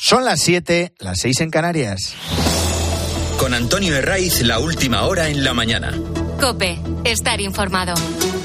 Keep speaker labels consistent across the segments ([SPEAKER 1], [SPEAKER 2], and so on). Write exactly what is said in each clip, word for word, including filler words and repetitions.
[SPEAKER 1] Son las siete, las seis en Canarias.
[SPEAKER 2] Con Antonio Herraiz, la última hora en la mañana.
[SPEAKER 3] COPE, estar informado.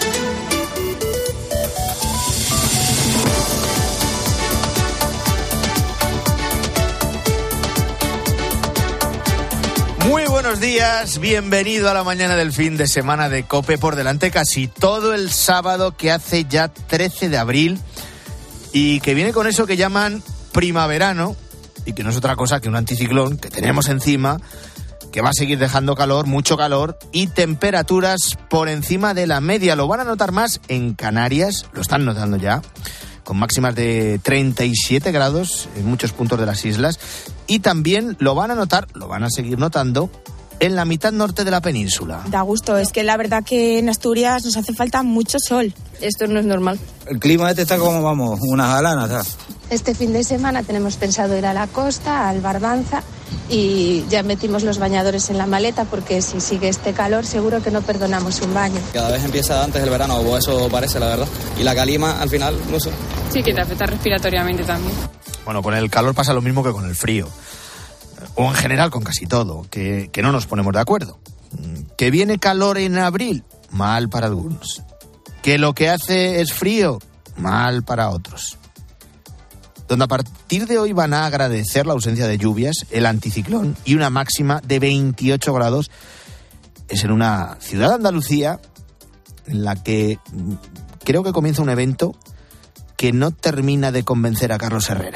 [SPEAKER 1] Muy buenos días, bienvenido a la mañana del fin de semana de COPE. Por delante casi todo el sábado, que hace ya trece de abril y que viene con eso que llaman primaverano, y que no es otra cosa que un anticiclón que tenemos encima, que va a seguir dejando calor, mucho calor y temperaturas por encima de la media. Lo van a notar más en Canarias, lo están notando ya, con máximas de treinta y siete grados en muchos puntos de las islas, y también lo van a notar, lo van a seguir notando en la mitad norte de la península.
[SPEAKER 4] Da gusto, es que la verdad que en Asturias nos hace falta mucho sol.
[SPEAKER 5] Esto no es normal.
[SPEAKER 6] El clima este está como, vamos, unas jalanas, ¿sabes?
[SPEAKER 7] Este fin de semana tenemos pensado ir a la costa, al Barbanza, y ya metimos los bañadores en la maleta porque si sigue este calor seguro que no perdonamos un baño.
[SPEAKER 8] Cada vez empieza antes el verano, o eso parece, la verdad. Y la calima, al final, no sé.
[SPEAKER 5] Sí, que te afecta respiratoriamente también.
[SPEAKER 1] Bueno, con el calor pasa lo mismo que con el frío. O en general con casi todo, que, que no nos ponemos de acuerdo. Que viene calor en abril, mal para algunos. Que lo que hace es frío, mal para otros. Donde a partir de hoy van a agradecer la ausencia de lluvias, el anticiclón y una máxima de veintiocho grados, es en una ciudad de Andalucía en la que creo que comienza un evento que no termina de convencer a Carlos Herrera.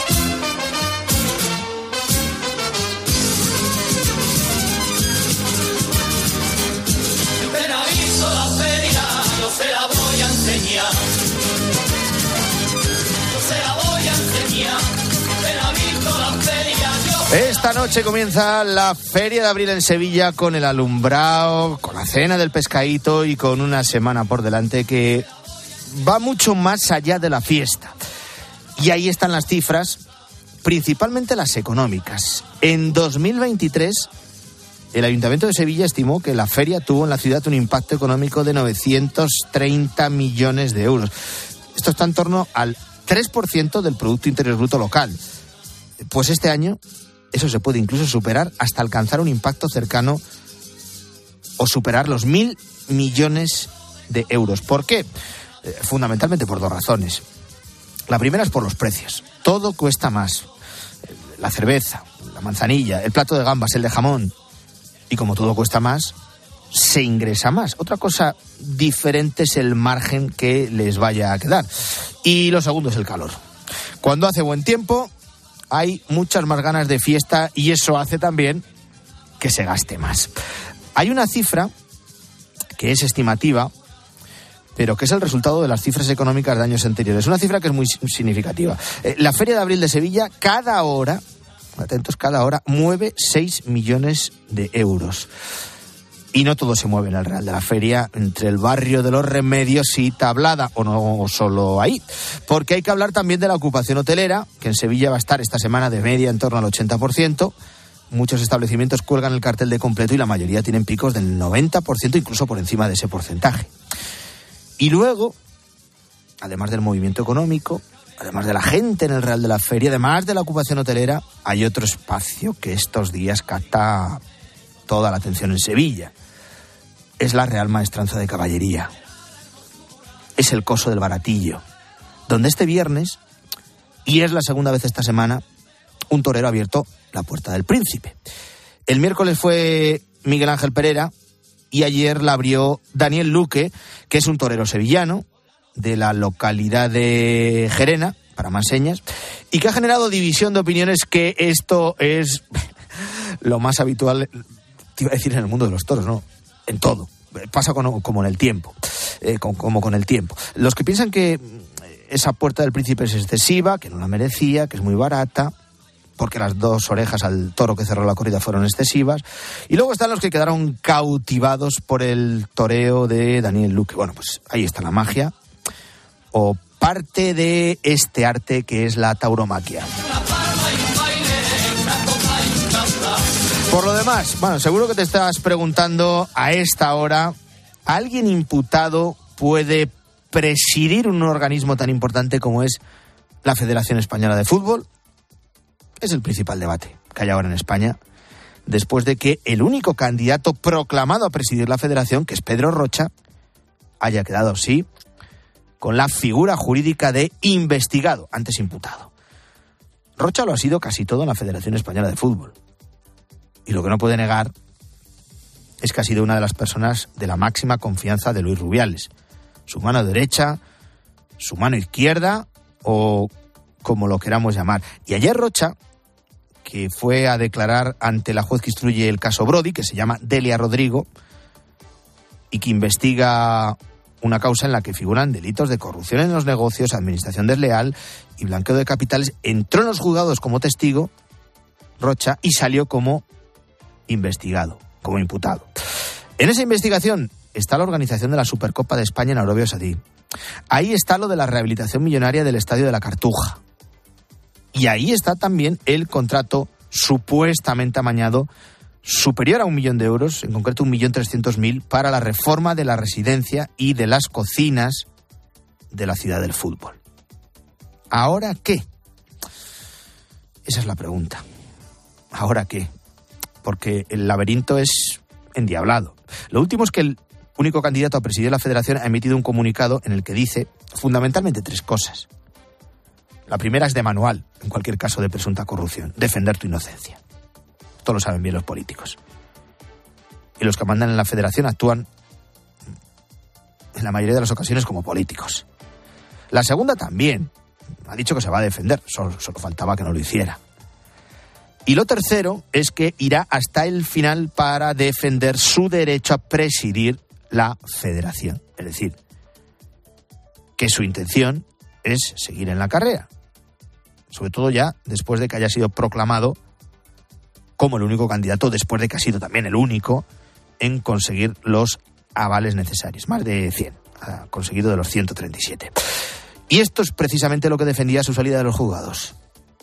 [SPEAKER 1] Esta noche comienza la Feria de Abril en Sevilla, con el alumbrado, con la cena del pescadito y con una semana por delante que va mucho más allá de la fiesta. Y ahí están las cifras, principalmente las económicas. En dos mil veintitrés, el Ayuntamiento de Sevilla estimó que la feria tuvo en la ciudad un impacto económico de novecientos treinta millones de euros. Esto está en torno al tres por ciento del Producto Interior Bruto local. Pues este año eso se puede incluso superar hasta alcanzar un impacto cercano o superar los mil millones de euros. ¿Por qué? Eh, fundamentalmente por dos razones. La primera es por los precios. Todo cuesta más. La cerveza, la manzanilla, el plato de gambas, el de jamón. Y como todo cuesta más, se ingresa más. Otra cosa diferente es el margen que les vaya a quedar. Y lo segundo es el calor. Cuando hace buen tiempo, hay muchas más ganas de fiesta y eso hace también que se gaste más. Hay una cifra que es estimativa, pero que es el resultado de las cifras económicas de años anteriores. Una cifra que es muy significativa. La Feria de Abril de Sevilla, cada hora, atentos, cada hora, mueve seis millones de euros. Y no todo se mueve en el Real de la Feria, entre el barrio de los Remedios y Tablada, o no solo ahí, porque hay que hablar también de la ocupación hotelera, que en Sevilla va a estar esta semana de media en torno al ochenta por ciento. Muchos establecimientos cuelgan el cartel de completo y la mayoría tienen picos del noventa por ciento, incluso por encima de ese porcentaje. Y luego, además del movimiento económico, además de la gente en el Real de la Feria, además de la ocupación hotelera, hay otro espacio que estos días capta toda la atención en Sevilla. Es la Real Maestranza de Caballería. Es el Coso del Baratillo, donde este viernes, y es la segunda vez esta semana, un torero ha abierto la Puerta del Príncipe. El miércoles fue Miguel Ángel Pereira y ayer la abrió Daniel Luque, que es un torero sevillano de la localidad de Gerena, para más señas, y que ha generado división de opiniones, que esto es lo más habitual, te iba a decir, en el mundo de los toros, ¿no? En todo. Pasa con, como en el tiempo. Eh, con, como con el tiempo. Los que piensan que esa Puerta del Príncipe es excesiva, que no la merecía, que es muy barata, porque las dos orejas al toro que cerró la corrida fueron excesivas. Y luego están los que quedaron cautivados por el toreo de Daniel Luque. Bueno, pues ahí está la magia, o parte de este arte que es la tauromaquia. Por lo demás, bueno, seguro que te estás preguntando a esta hora, ¿alguien imputado puede presidir un organismo tan importante como es la Federación Española de Fútbol? Es el principal debate que hay ahora en España, después de que el único candidato proclamado a presidir la federación, que es Pedro Rocha, haya quedado así con la figura jurídica de investigado, antes imputado. Rocha lo ha sido casi todo en la Federación Española de Fútbol. Y lo que no puede negar es que ha sido una de las personas de la máxima confianza de Luis Rubiales. Su mano derecha, su mano izquierda o como lo queramos llamar. Y ayer Rocha, que fue a declarar ante la juez que instruye el caso Brody, que se llama Delia Rodrigo, y que investiga una causa en la que figuran delitos de corrupción en los negocios, administración desleal y blanqueo de capitales, entró en los juzgados como testigo, Rocha, y salió como investigado, como imputado. En esa investigación está la organización de la Supercopa de España en Arabia Saudí. Ahí está lo de la rehabilitación millonaria del Estadio de la Cartuja. Y ahí está también el contrato supuestamente amañado superior a un millón de euros, en concreto un millón trescientos mil, para la reforma de la residencia y de las cocinas de la Ciudad del Fútbol. ¿Ahora qué? Esa es la pregunta. ¿Ahora qué? Porque el laberinto es endiablado. Lo último es que el único candidato a presidir la federación ha emitido un comunicado en el que dice fundamentalmente tres cosas. La primera es de manual, en cualquier caso de presunta corrupción: defender tu inocencia. Esto lo saben bien los políticos. Y los que mandan en la federación actúan en la mayoría de las ocasiones como políticos. La segunda también. Ha dicho que se va a defender, solo, solo faltaba que no lo hiciera. Y lo tercero es que irá hasta el final para defender su derecho a presidir la federación. Es decir, que su intención es seguir en la carrera. Sobre todo ya después de que haya sido proclamado como el único candidato, después de que ha sido también el único en conseguir los avales necesarios. Más de cien ha conseguido de los ciento treinta y siete. Y esto es precisamente lo que defendía su salida de los juzgados.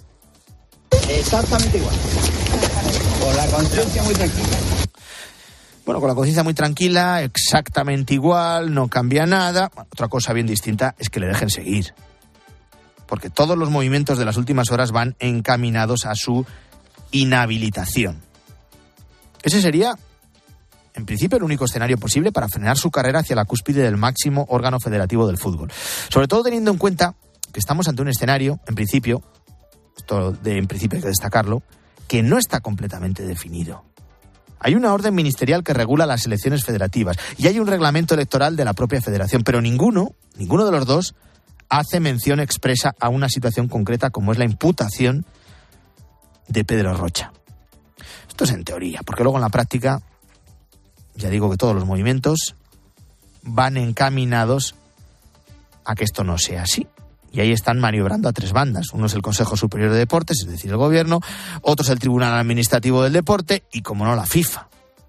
[SPEAKER 6] Exactamente igual. Con la conciencia muy tranquila.
[SPEAKER 1] Bueno, con la conciencia muy tranquila, exactamente igual, no cambia nada. Otra cosa bien distinta es que le dejen seguir. Porque todos los movimientos de las últimas horas van encaminados a su inhabilitación. Ese sería, en principio, el único escenario posible para frenar su carrera hacia la cúspide del máximo órgano federativo del fútbol. Sobre todo teniendo en cuenta que estamos ante un escenario, en principio, esto de en principio hay que destacarlo, que no está completamente definido. Hay una orden ministerial que regula las elecciones federativas y hay un reglamento electoral de la propia federación, pero ninguno, ninguno de los dos hace mención expresa a una situación concreta como es la imputación de Pedro Rocha. Esto es en teoría, porque luego en la práctica, ya digo que todos los movimientos van encaminados a que esto no sea así. Y ahí están maniobrando a tres bandas. Uno es el Consejo Superior de Deportes, es decir, el Gobierno. Otro es el Tribunal Administrativo del Deporte y, como no, la FIFA.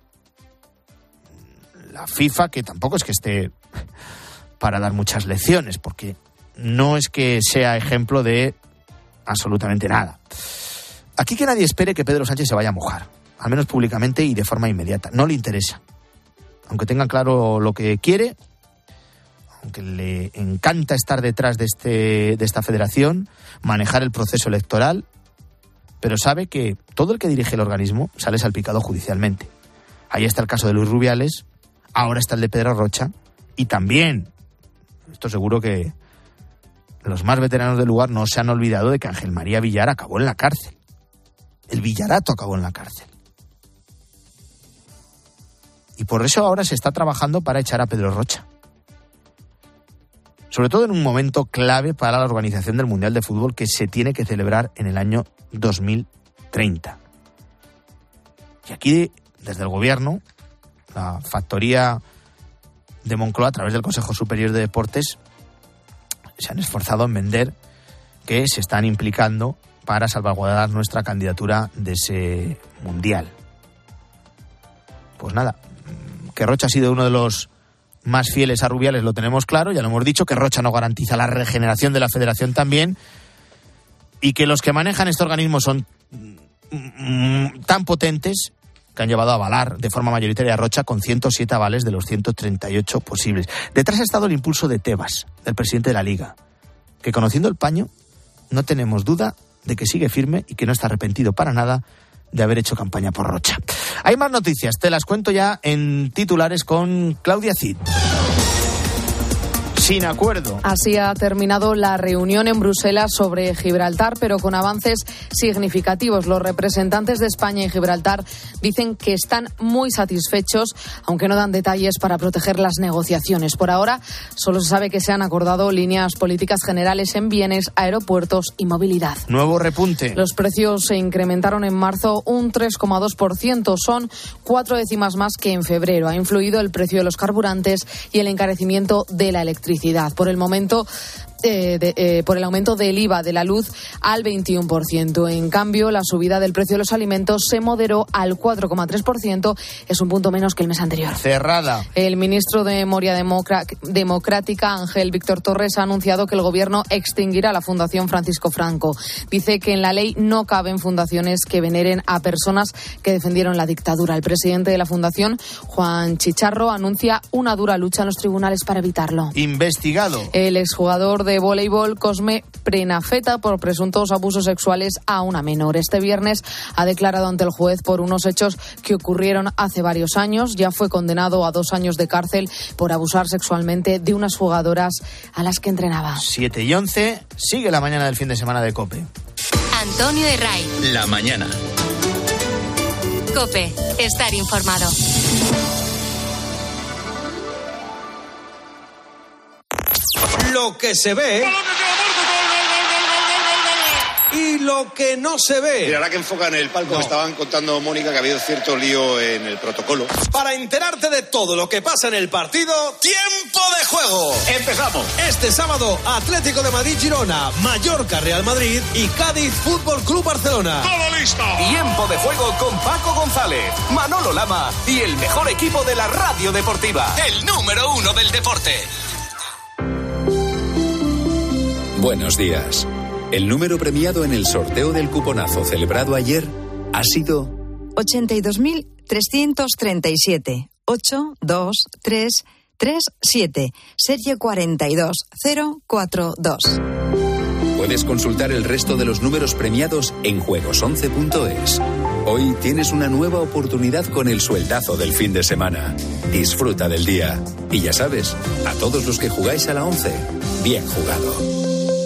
[SPEAKER 1] La FIFA, que tampoco es que esté para dar muchas lecciones, porque no es que sea ejemplo de absolutamente nada. Aquí que nadie espere que Pedro Sánchez se vaya a mojar, al menos públicamente y de forma inmediata. No le interesa. Aunque tenga claro lo que quiere, aunque le encanta estar detrás de, este, de esta federación, manejar el proceso electoral, pero sabe que todo el que dirige el organismo sale salpicado judicialmente. Ahí está el caso de Luis Rubiales, ahora está el de Pedro Rocha, y también, esto seguro que los más veteranos del lugar no se han olvidado de que Ángel María Villar acabó en la cárcel. El Villarato acabó en la cárcel. Y por eso ahora se está trabajando para echar a Pedro Rocha. Sobre todo en un momento clave para la organización del Mundial de Fútbol que se tiene que celebrar en el año dos mil treinta. Y aquí, desde el Gobierno, la factoría de Moncloa, a través del Consejo Superior de Deportes, se han esforzado en vender que se están implicando para salvaguardar nuestra candidatura de ese Mundial. Pues nada, que Rocha ha sido uno de los más fieles a Rubiales, lo tenemos claro, ya lo hemos dicho, que Rocha no garantiza la regeneración de la federación también, y que los que manejan este organismo son tan potentes que han llevado a avalar de forma mayoritaria a Rocha con ciento siete avales de los ciento treinta y ocho posibles. Detrás ha estado el impulso de Tebas, del presidente de la Liga, que conociendo el paño, no tenemos duda de que sigue firme y que no está arrepentido para nada de haber hecho campaña por Rocha. Hay más noticias, te las cuento ya en titulares con Claudia Cid. Sin acuerdo.
[SPEAKER 9] Así ha terminado la reunión en Bruselas sobre Gibraltar, pero con avances significativos. Los representantes de España y Gibraltar dicen que están muy satisfechos, aunque no dan detalles para proteger las negociaciones. Por ahora, solo se sabe que se han acordado líneas políticas generales en bienes, aeropuertos y movilidad.
[SPEAKER 1] Nuevo repunte.
[SPEAKER 9] Los precios se incrementaron en marzo un tres coma dos por ciento. Son cuatro décimas más que en febrero. Ha influido el precio de los carburantes y el encarecimiento de la electricidad. Por el momento, eh, de, eh, por el aumento del I V A de la luz al veintiuno por ciento. En cambio, la subida del precio de los alimentos se moderó al cuatro coma tres por ciento. Es un punto menos que el mes anterior.
[SPEAKER 1] Cerrada.
[SPEAKER 9] El ministro de Memoria Democra- Democrática, Ángel Víctor Torres, ha anunciado que el gobierno extinguirá la Fundación Francisco Franco. Dice que en la ley no caben fundaciones que veneren a personas que defendieron la dictadura. El presidente de la fundación, Juan Chicharro, anuncia una dura lucha en los tribunales para evitarlo.
[SPEAKER 1] Investigado.
[SPEAKER 9] El exjugador de voleibol Cosme Prenafeta por presuntos abusos sexuales a una menor. Este viernes ha declarado ante el juez por unos hechos que ocurrieron hace varios años. Ya fue condenado a dos años de cárcel por abusar sexualmente de unas jugadoras a las que entrenaba.
[SPEAKER 1] siete y once, sigue la mañana del fin de semana de COPE.
[SPEAKER 3] Antonio Herray.
[SPEAKER 2] La mañana.
[SPEAKER 3] COPE. Estar informado.
[SPEAKER 10] Lo que se ve y lo que no se ve.
[SPEAKER 11] Y ahora que enfocan el palco, no. Me estaban contando, Mónica, que ha habido cierto lío en el protocolo.
[SPEAKER 10] Para enterarte de todo lo que pasa en el partido, ¡tiempo de juego!
[SPEAKER 11] ¡Empezamos!
[SPEAKER 10] Este sábado, Atlético de Madrid-Girona, Mallorca-Real Madrid y Cádiz Fútbol Club Barcelona.
[SPEAKER 11] ¡Todo listo!
[SPEAKER 12] Tiempo de juego con Paco González, Manolo Lama y el mejor equipo de la radio deportiva. El número uno del deporte.
[SPEAKER 13] Buenos días. El número premiado en el sorteo del cuponazo celebrado ayer ha sido
[SPEAKER 14] ochenta y dos mil trescientos treinta y siete. ocho dos tres tres siete. Serie cuarenta y dos cero cuatro dos.
[SPEAKER 13] Puedes consultar el resto de los números premiados en juegos once punto es. Hoy tienes una nueva oportunidad con el sueldazo del fin de semana. Disfruta del día. Y ya sabes, a todos los que jugáis a la once, bien jugado.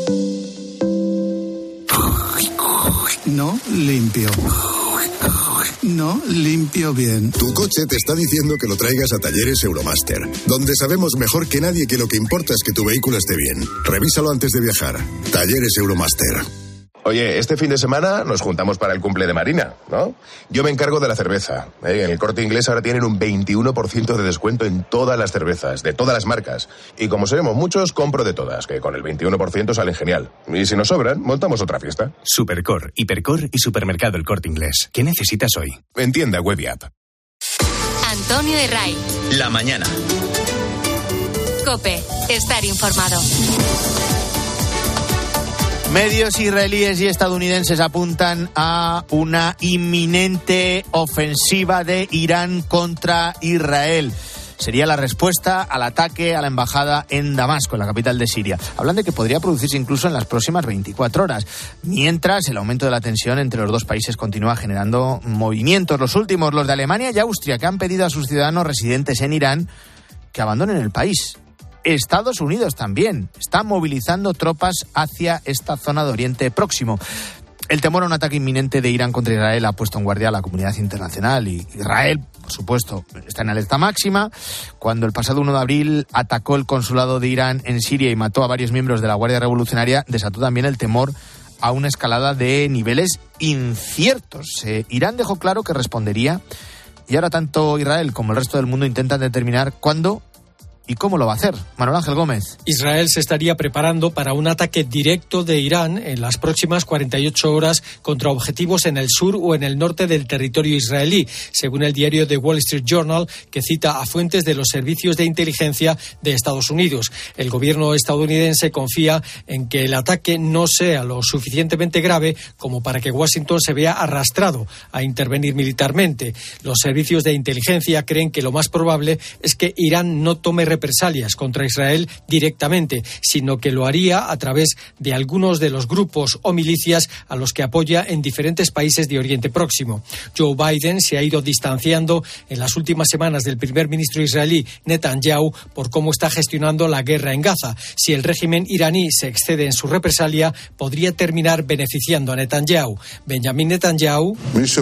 [SPEAKER 15] No limpio. No limpio bien.
[SPEAKER 16] Tu coche te está diciendo que lo traigas a Talleres Euromaster, donde sabemos mejor que nadie que lo que importa es que tu vehículo esté bien. Revísalo antes de viajar. Talleres Euromaster.
[SPEAKER 17] Oye, este fin de semana nos juntamos para el cumple de Marina, ¿no? Yo me encargo de la cerveza. ¿eh? En el Corte Inglés ahora tienen un veintiuno por ciento de descuento en todas las cervezas, de todas las marcas. Y como seremos muchos, compro de todas, que con el veintiuno por ciento salen genial. Y si nos sobran, montamos otra fiesta.
[SPEAKER 18] Supercor, Hipercor y Supermercado El Corte Inglés. ¿Qué necesitas hoy?
[SPEAKER 17] En tienda web y app.
[SPEAKER 3] Antonio Herray.
[SPEAKER 2] La mañana.
[SPEAKER 3] COPE. Estar informado.
[SPEAKER 1] Medios israelíes y estadounidenses apuntan a una inminente ofensiva de Irán contra Israel. Sería la respuesta al ataque a la embajada en Damasco, en la capital de Siria. Hablan de que podría producirse incluso en las próximas veinticuatro horas. Mientras, el aumento de la tensión entre los dos países continúa generando movimientos. Los últimos, los de Alemania y Austria, que han pedido a sus ciudadanos residentes en Irán que abandonen el país. Estados Unidos también está movilizando tropas hacia esta zona de Oriente Próximo. El temor a un ataque inminente de Irán contra Israel ha puesto en guardia a la comunidad internacional, y Israel, por supuesto, está en alerta máxima. Cuando el pasado uno de abril atacó el consulado de Irán en Siria y mató a varios miembros de la Guardia Revolucionaria, desató también el temor a una escalada de niveles inciertos. Eh, Irán dejó claro que respondería, y ahora tanto Israel como el resto del mundo intentan determinar cuándo ¿y cómo lo va a hacer? Manuel Ángel Gómez.
[SPEAKER 19] Israel se estaría preparando para un ataque directo de Irán en las próximas cuarenta y ocho horas contra objetivos en el sur o en el norte del territorio israelí, según el diario The Wall Street Journal, que cita a fuentes de los servicios de inteligencia de Estados Unidos. El gobierno estadounidense confía en que el ataque no sea lo suficientemente grave como para que Washington se vea arrastrado a intervenir militarmente. Los servicios de inteligencia creen que lo más probable es que Irán no tome represalias contra Israel directamente, sino que lo haría a través de algunos de los grupos o milicias a los que apoya en diferentes países de Oriente Próximo. Joe Biden se ha ido distanciando en las últimas semanas del primer ministro israelí Netanyahu por cómo está gestionando la guerra en Gaza. Si el régimen iraní se excede en su represalia, podría terminar beneficiando a Netanyahu. Benjamin Netanyahu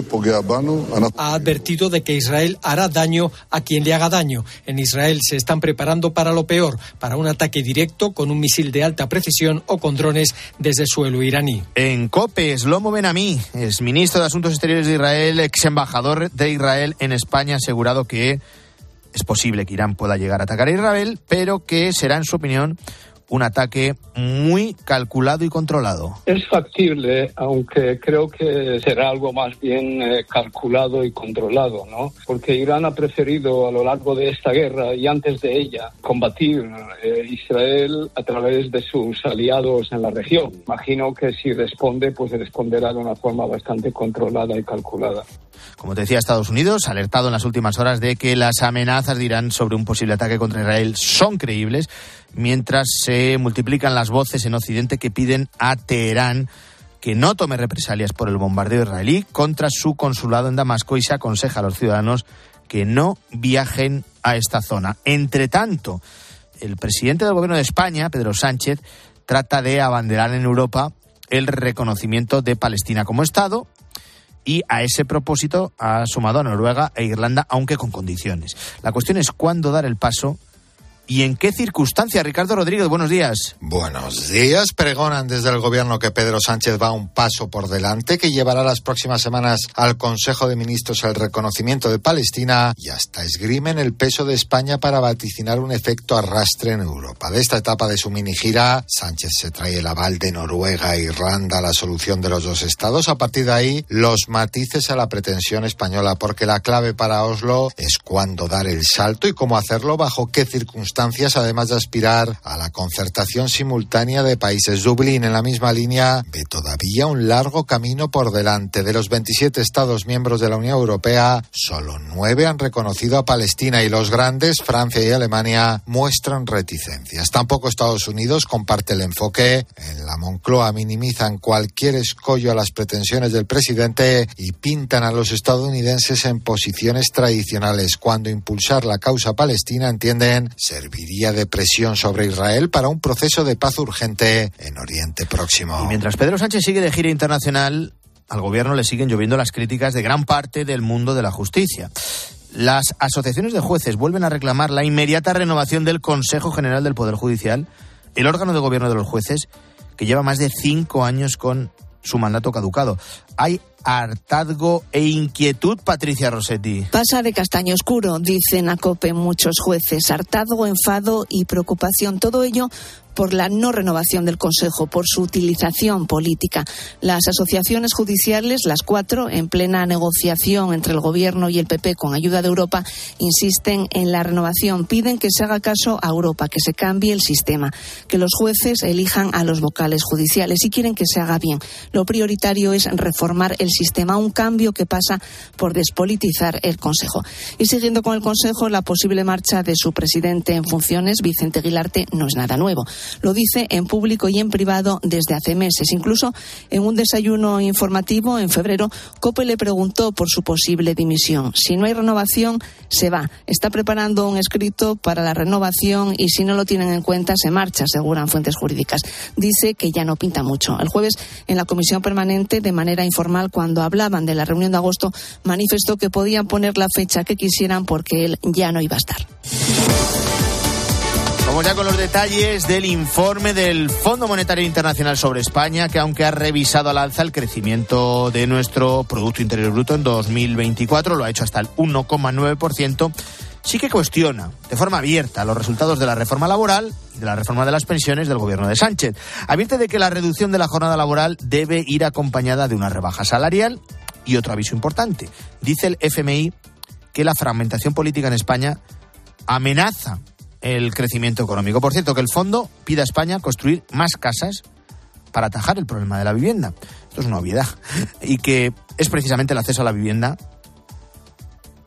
[SPEAKER 19] ha advertido de que Israel hará daño a quien le haga daño. En Israel se están preparando para lo peor, para un ataque directo con un misil de alta precisión o con drones desde el suelo iraní.
[SPEAKER 1] En COPE, Shlomo Ben-Ami, ex ministro de Asuntos Exteriores de Israel, ex embajador de Israel en España, ha asegurado que es posible que Irán pueda llegar a atacar a Israel, pero que será, en su opinión, un ataque muy calculado y controlado.
[SPEAKER 20] Es factible, aunque creo que será algo más bien eh, calculado y controlado, ¿no? Porque Irán ha preferido a lo largo de esta guerra y antes de ella combatir eh, Israel a través de sus aliados en la región. Imagino que si responde, pues responderá de una forma bastante controlada y calculada.
[SPEAKER 1] Como te decía, Estados Unidos ha alertado en las últimas horas de que las amenazas de Irán sobre un posible ataque contra Israel son creíbles, mientras se multiplican las voces en Occidente que piden a Teherán que no tome represalias por el bombardeo israelí contra su consulado en Damasco y se aconseja a los ciudadanos que no viajen a esta zona. Entre tanto, el presidente del gobierno de España, Pedro Sánchez, trata de abanderar en Europa el reconocimiento de Palestina como Estado, y a ese propósito ha sumado a Noruega e Irlanda, aunque con condiciones. La cuestión es cuándo dar el paso y en qué circunstancias. Ricardo Rodríguez, buenos días.
[SPEAKER 21] Buenos días. Pregonan desde el gobierno que Pedro Sánchez va un paso por delante, que llevará las próximas semanas al Consejo de Ministros el reconocimiento de Palestina y hasta esgrimen el peso de España para vaticinar un efecto arrastre en Europa. De esta etapa de su mini gira, Sánchez se trae el aval de Noruega e Irlanda a la solución de los dos estados. A partir de ahí, los matices a la pretensión española, porque la clave para Oslo es cuándo dar el salto y cómo hacerlo, bajo qué circunstancias, además de aspirar a la concertación simultánea de países. Dublín, en la misma línea, ve todavía un largo camino por delante. De los veintisiete Estados miembros de la Unión Europea, solo nueve han reconocido a Palestina y los grandes, Francia y Alemania, muestran reticencias. Tampoco Estados Unidos comparte el enfoque. En la Moncloa minimizan cualquier escollo a las pretensiones del presidente y pintan a los estadounidenses en posiciones tradicionales, cuando impulsar la causa palestina, entienden, ser serviría de presión sobre Israel para un proceso de paz urgente en Oriente Próximo.
[SPEAKER 1] Y mientras Pedro Sánchez sigue de gira internacional, al gobierno le siguen lloviendo las críticas de gran parte del mundo de la justicia. Las asociaciones de jueces vuelven a reclamar la inmediata renovación del Consejo General del Poder Judicial, el órgano de gobierno de los jueces, que lleva más de cinco años con su mandato caducado. Hay hartazgo e inquietud, Patricia Rossetti.
[SPEAKER 22] Pasa de castaño oscuro, dicen a COPE muchos jueces. Hartazgo, enfado y preocupación. Todo ello por la no renovación del Consejo, por su utilización política. Las asociaciones judiciales, las cuatro, en plena negociación entre el Gobierno y el P P con ayuda de Europa, insisten en la renovación. Piden que se haga caso a Europa, que se cambie el sistema, que los jueces elijan a los vocales judiciales y quieren que se haga bien. Lo prioritario es reformar el sistema, un cambio que pasa por despolitizar el Consejo. Y siguiendo con el Consejo, la posible marcha de su presidente en funciones, Vicente Guilarte, no es nada nuevo. Lo dice en público y en privado desde hace meses. Incluso en un desayuno informativo en febrero, COPE le preguntó por su posible dimisión. Si no hay renovación, se va. Está preparando un escrito para la renovación y si no lo tienen en cuenta, se marcha, aseguran fuentes jurídicas. Dice que ya no pinta mucho. El jueves, en la comisión permanente, de manera informal, cuando hablaban de la reunión de agosto, manifestó que podían poner la fecha que quisieran porque él ya no iba a estar.
[SPEAKER 1] Vamos ya con los detalles del informe del Fondo Monetario Internacional sobre España, que aunque ha revisado al alza el crecimiento de nuestro Producto Interior Bruto en dos mil veinticuatro, lo ha hecho hasta el uno coma nueve por ciento, sí que cuestiona de forma abierta los resultados de la reforma laboral y de la reforma de las pensiones del gobierno de Sánchez. Advierte de que la reducción de la jornada laboral debe ir acompañada de una rebaja salarial y otro aviso importante. Dice el F M I que la fragmentación política en España amenaza el crecimiento económico. Por cierto, que el fondo pide a España construir más casas para atajar el problema de la vivienda. Esto es una obviedad. Y que es precisamente el acceso a la vivienda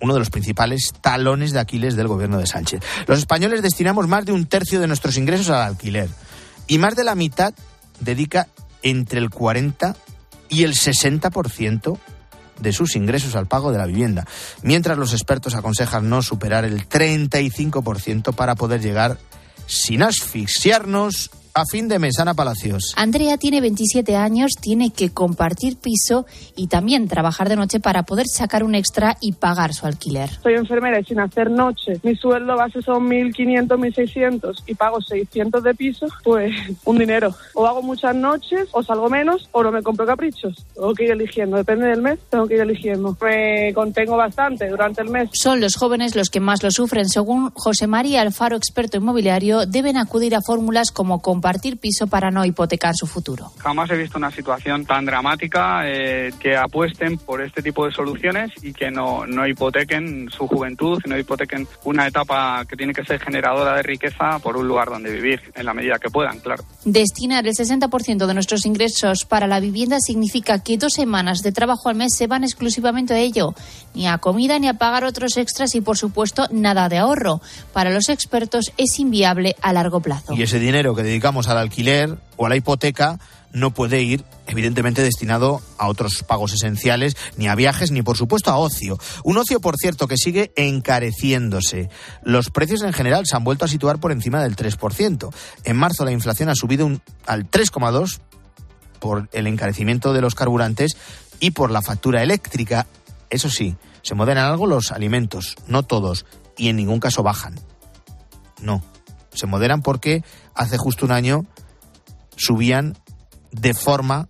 [SPEAKER 1] uno de los principales talones de Aquiles del gobierno de Sánchez. Los españoles destinamos más de un tercio de nuestros ingresos al alquiler y más de la mitad dedica entre el cuarenta y el sesenta por ciento de sus ingresos al pago de la vivienda, mientras los expertos aconsejan no superar el treinta y cinco por ciento para poder llegar sin asfixiarnos a fin de mes. Ana Palacios.
[SPEAKER 4] Andrea tiene veintisiete años, tiene que compartir piso y también trabajar de noche para poder sacar un extra y pagar su alquiler.
[SPEAKER 5] Soy enfermera y sin hacer noche, mi sueldo base son mil quinientos, mil seiscientos y pago seiscientos de piso, pues un dinero. O hago muchas noches, o salgo menos, o no me compro caprichos. Tengo que ir eligiendo, depende del mes, tengo que ir eligiendo. Me contengo bastante durante el mes.
[SPEAKER 4] Son los jóvenes los que más lo sufren. Según José María Alfaro, experto inmobiliario, deben acudir a fórmulas como compartir piso para no hipotecar su futuro.
[SPEAKER 7] Jamás he visto una situación tan dramática, eh, que apuesten por este tipo de soluciones y que no, no hipotequen su juventud, no hipotequen una etapa que tiene que ser generadora de riqueza por un lugar donde vivir, en la medida que puedan, claro.
[SPEAKER 4] Destinar el sesenta por ciento de nuestros ingresos para la vivienda significa que dos semanas de trabajo al mes se van exclusivamente a ello, ni a comida ni a pagar otros extras y, por supuesto, nada de ahorro. Para los expertos es inviable a largo plazo.
[SPEAKER 1] Y ese dinero que dedicamos al alquiler o a la hipoteca no puede ir, evidentemente, destinado a otros pagos esenciales, ni a viajes, ni, por supuesto, a ocio. Un ocio, por cierto, que sigue encareciéndose. Los precios en general se han vuelto a situar por encima del tres por ciento. En marzo la inflación ha subido un, al tres coma dos por ciento por el encarecimiento de los carburantes y por la factura eléctrica. Eso sí, se moderan algo los alimentos, no todos, y en ningún caso bajan. No, se moderan porque hace justo un año subían de forma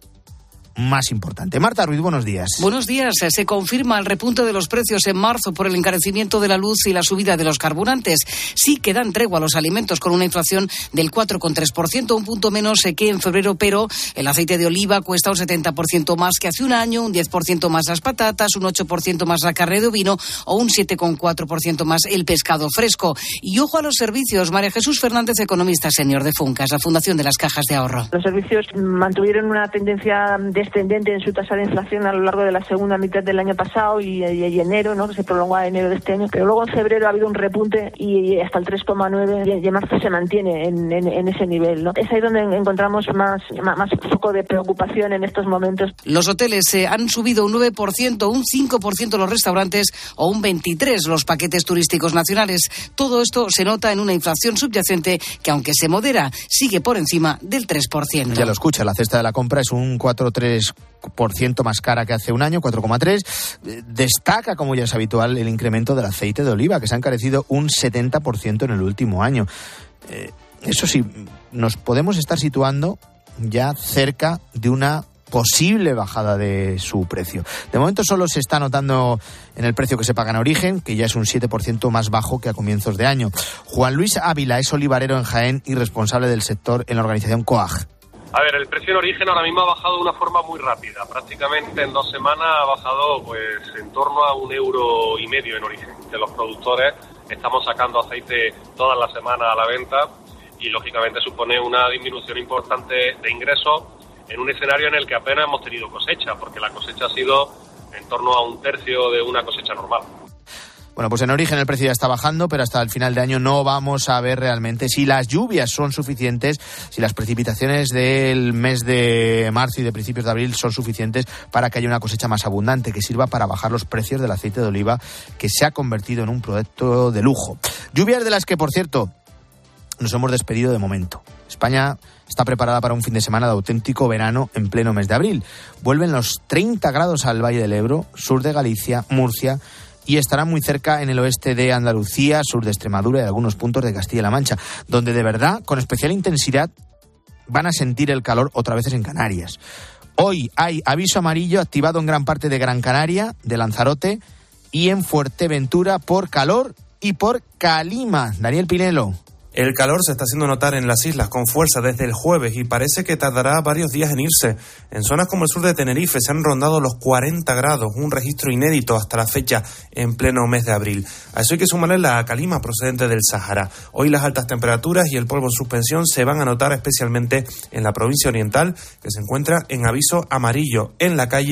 [SPEAKER 1] más importante. Marta Ruiz, buenos días.
[SPEAKER 23] Buenos días. Se confirma el repunte de los precios en marzo por el encarecimiento de la luz y la subida de los carburantes. Sí que dan tregua a los alimentos con una inflación del cuatro coma tres por ciento, un punto menos que en febrero, pero el aceite de oliva cuesta un setenta por ciento más que hace un año, un diez por ciento más las patatas, un ocho por ciento más la carne de ovino o un siete coma cuatro por ciento más el pescado fresco. Y ojo a los servicios. María Jesús Fernández, economista senior de Funcas, la Fundación de las Cajas de Ahorro.
[SPEAKER 24] Los servicios mantuvieron una tendencia de descendente en su tasa de inflación a lo largo de la segunda mitad del año pasado y, y, y enero, ¿no?, que se prolongó a enero de este año, pero luego en febrero ha habido un repunte y, y hasta el tres coma nueve y en marzo se mantiene en, en, en ese nivel, ¿no? Es ahí donde encontramos más, más, más foco de preocupación en estos momentos.
[SPEAKER 23] Los hoteles eh, han subido un nueve por ciento, un cinco por ciento los restaurantes o un veintitrés por ciento los paquetes turísticos nacionales. Todo esto se nota en una inflación subyacente que, aunque se modera, sigue por encima del tres por ciento.
[SPEAKER 1] Ya lo escucha, la cesta de la compra es un cuatro coma tres por ciento más cara que hace un año, cuatro coma tres. Destaca, como ya es habitual, el incremento del aceite de oliva, que se ha encarecido un setenta por ciento en el último año. Eh, eso sí, nos podemos estar situando ya cerca de una posible bajada de su precio. De momento solo se está notando en el precio que se paga en origen, que ya es un siete por ciento más bajo que a comienzos de año. Juan Luis Ávila es olivarero en Jaén y responsable del sector en la organización COAG.
[SPEAKER 25] A ver, el precio en origen ahora mismo ha bajado de una forma muy rápida. Prácticamente en dos semanas ha bajado pues en torno a un euro y medio en origen. De los productores estamos sacando aceite todas las semanas a la venta y lógicamente supone una disminución importante de ingresos en un escenario en el que apenas hemos tenido cosecha, porque la cosecha ha sido en torno a un tercio de una cosecha normal.
[SPEAKER 1] Bueno, pues en origen el precio ya está bajando, pero hasta el final de año no vamos a ver realmente si las lluvias son suficientes, si las precipitaciones del mes de marzo y de principios de abril son suficientes para que haya una cosecha más abundante, que sirva para bajar los precios del aceite de oliva, que se ha convertido en un producto de lujo. Lluvias de las que, por cierto, nos hemos despedido de momento. España está preparada para un fin de semana de auténtico verano en pleno mes de abril. Vuelven los treinta grados al Valle del Ebro, sur de Galicia, Murcia, y estarán muy cerca en el oeste de Andalucía, sur de Extremadura y algunos puntos de Castilla-La Mancha, donde de verdad, con especial intensidad, van a sentir el calor otra vez en Canarias. Hoy hay aviso amarillo activado en gran parte de Gran Canaria, de Lanzarote y en Fuerteventura por calor y por calima. Daniel Pinelo.
[SPEAKER 26] El calor se está haciendo notar en las islas con fuerza desde el jueves y parece que tardará varios días en irse. En zonas como el sur de Tenerife se han rondado los cuarenta grados, un registro inédito hasta la fecha en pleno mes de abril. A eso hay que sumarle la calima procedente del Sáhara. Hoy las altas temperaturas y el polvo en suspensión se van a notar especialmente en la provincia oriental, que se encuentra en aviso amarillo. En la calle,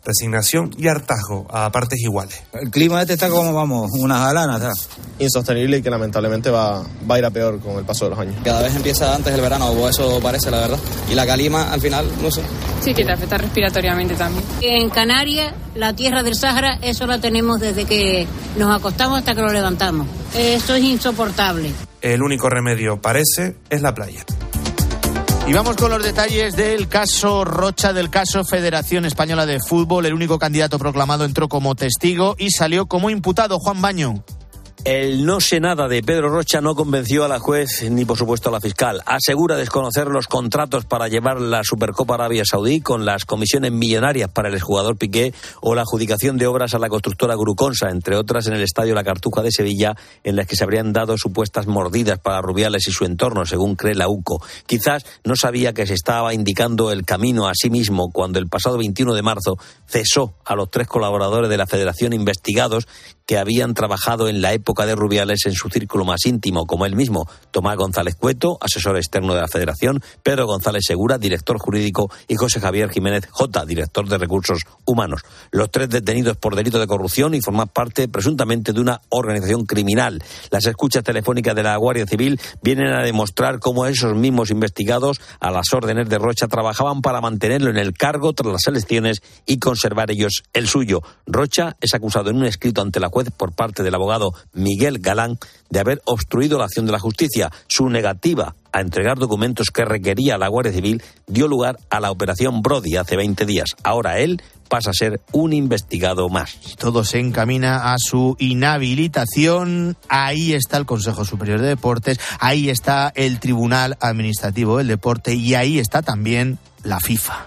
[SPEAKER 26] resignación y hartazgo a partes iguales.
[SPEAKER 6] El clima este está como, vamos, una jalana, ¿sabes?
[SPEAKER 8] Insostenible y que lamentablemente va, va a ir a peor con el paso de los años.
[SPEAKER 6] Cada vez empieza antes el verano, o eso parece, la verdad. Y la calima, al final, no sé.
[SPEAKER 9] Sí, que te afecta respiratoriamente también.
[SPEAKER 10] En Canarias, la tierra del Sáhara, eso la tenemos desde que nos acostamos hasta que lo levantamos. Eso es insoportable.
[SPEAKER 26] El único remedio, parece, es la playa.
[SPEAKER 1] Y vamos con los detalles del caso Rocha, del caso Federación Española de Fútbol. El único candidato proclamado entró como testigo y salió como imputado. Juan Baño.
[SPEAKER 11] El no sé nada de Pedro Rocha no convenció a la juez ni, por supuesto, a la fiscal. Asegura desconocer los contratos para llevar la Supercopa Arabia Saudí con las comisiones millonarias para el exjugador Piqué o la adjudicación de obras a la constructora Gruconsa, entre otras en el Estadio La Cartuja de Sevilla, en las que se habrían dado supuestas mordidas para Rubiales y su entorno, según cree la U C O. Quizás no sabía que se estaba indicando el camino a sí mismo cuando el pasado veintiuno de marzo cesó a los tres colaboradores de la Federación investigados que habían trabajado en la época de Rubiales en su círculo más íntimo, como él mismo, Tomás González Cueto, asesor externo de la Federación, Pedro González Segura, director jurídico, y José Javier Jiménez J., director de Recursos Humanos. Los tres detenidos por delito de corrupción y formar parte, presuntamente, de una organización criminal. Las escuchas telefónicas de la Guardia Civil vienen a demostrar cómo esos mismos investigados, a las órdenes de Rocha, trabajaban para mantenerlo en el cargo tras las elecciones y conservar ellos el suyo. Rocha es acusado en un escrito ante la juez por parte del abogado Miguel Galán de haber obstruido la acción de la justicia. Su negativa a entregar documentos que requería la Guardia Civil dio lugar a la operación Brody hace veinte días. Ahora él pasa a ser un investigado más.
[SPEAKER 1] Todo se encamina a su inhabilitación. Ahí está el Consejo Superior de Deportes, ahí está el Tribunal Administrativo del Deporte y ahí está también la FIFA.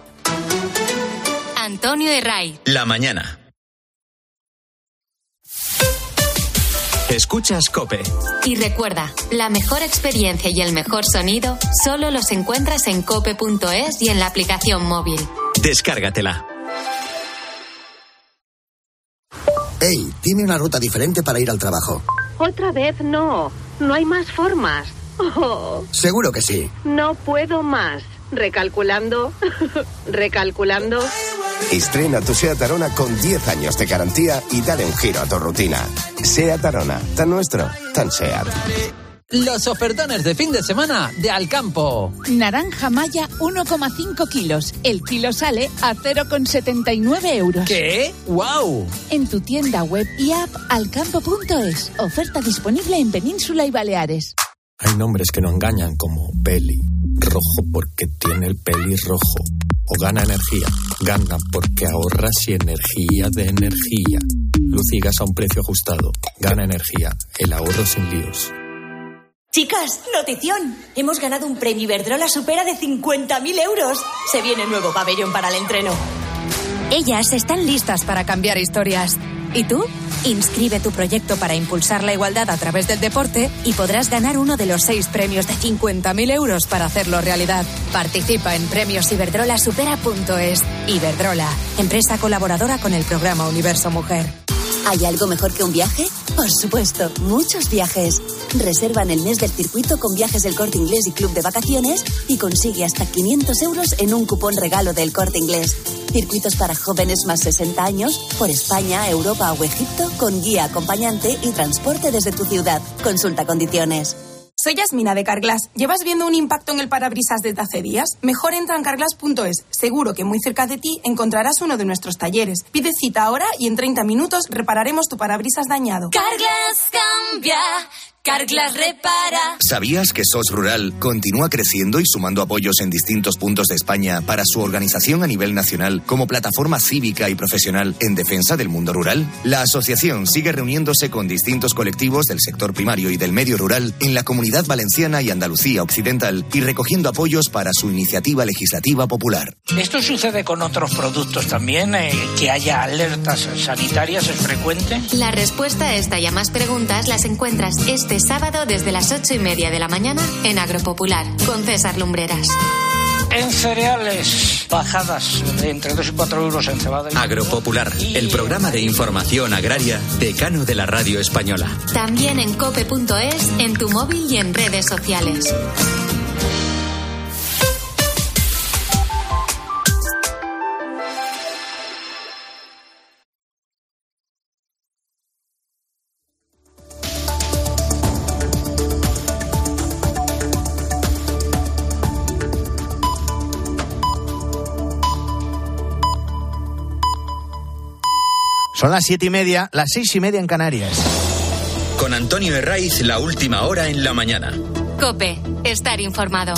[SPEAKER 3] Antonio Herray.
[SPEAKER 2] La mañana. Escuchas COPE.
[SPEAKER 3] Y recuerda, la mejor experiencia y el mejor sonido solo los encuentras en cope punto es y en la aplicación móvil.
[SPEAKER 2] Descárgatela.
[SPEAKER 12] Hey, tiene una ruta diferente para ir al trabajo.
[SPEAKER 27] Otra vez no. No hay más formas. Oh.
[SPEAKER 12] Seguro que sí.
[SPEAKER 27] No puedo más. Recalculando. Recalculando.
[SPEAKER 28] Estrena tu SEAT Arona con diez años de garantía y dale un giro a tu rutina. SEAT Arona, tan nuestro, tan SEAT.
[SPEAKER 29] Los ofertones de fin de semana de Alcampo.
[SPEAKER 22] Naranja Maya uno coma cinco kilos. El kilo sale a cero coma setenta y nueve euros.
[SPEAKER 29] ¿Qué? ¡Wow!
[SPEAKER 22] En tu tienda web y app alcampo punto es. Oferta disponible en Península y Baleares.
[SPEAKER 30] Hay nombres que no engañan, como Peli. Rojo porque tiene el peli rojo. O gana energía. Gana porque ahorras y energía de energía. Luz y gas a un precio ajustado. Gana energía. El ahorro sin líos.
[SPEAKER 31] Chicas, notición. Hemos ganado un premio Iberdrola Supera de cincuenta mil euros. Se viene nuevo pabellón para el entreno.
[SPEAKER 32] Ellas están listas para cambiar historias. ¿Y tú? Inscribe tu proyecto para impulsar la igualdad a través del deporte y podrás ganar uno de los seis premios de cincuenta mil euros para hacerlo realidad. Participa en premios iberdrola supera punto es. Iberdrola, empresa colaboradora con el programa Universo Mujer.
[SPEAKER 31] ¿Hay algo mejor que un viaje? Por supuesto, muchos viajes. Reserva en el mes del circuito con Viajes del Corte Inglés y Club de Vacaciones y consigue hasta quinientos euros en un cupón regalo del Corte Inglés. Circuitos para jóvenes más sesenta años por España, Europa o Egipto con guía acompañante y transporte desde tu ciudad. Consulta condiciones.
[SPEAKER 33] Soy Yasmina de Carglass. ¿Llevas viendo un impacto en el parabrisas desde hace días? Mejor entra en carglass punto es. Seguro que muy cerca de ti encontrarás uno de nuestros talleres. Pide cita ahora y en treinta minutos repararemos tu parabrisas dañado.
[SPEAKER 31] Carglass cambia. Carglass repara.
[SPEAKER 34] ¿Sabías que S O S Rural continúa creciendo y sumando apoyos en distintos puntos de España para su organización a nivel nacional como plataforma cívica y profesional en defensa del mundo rural? La asociación sigue reuniéndose con distintos colectivos del sector primario y del medio rural en la Comunidad Valenciana y Andalucía Occidental y recogiendo apoyos para su iniciativa legislativa popular.
[SPEAKER 35] ¿Esto sucede con otros productos también? Eh, ¿Que haya alertas sanitarias es frecuente?
[SPEAKER 3] La respuesta a esta y a más preguntas las encuentras este sábado desde las ocho y media de la mañana en Agropopular con César Lumbreras.
[SPEAKER 35] En cereales, bajadas de entre dos y cuatro euros en cebada.
[SPEAKER 2] Agropopular, el programa de información agraria decano de la radio española.
[SPEAKER 3] También en cope punto es, en tu móvil y en redes sociales.
[SPEAKER 1] Son las siete y media, las seis y media en Canarias.
[SPEAKER 2] Con Antonio Herraiz, la última hora en la mañana.
[SPEAKER 3] COPE, estar informado.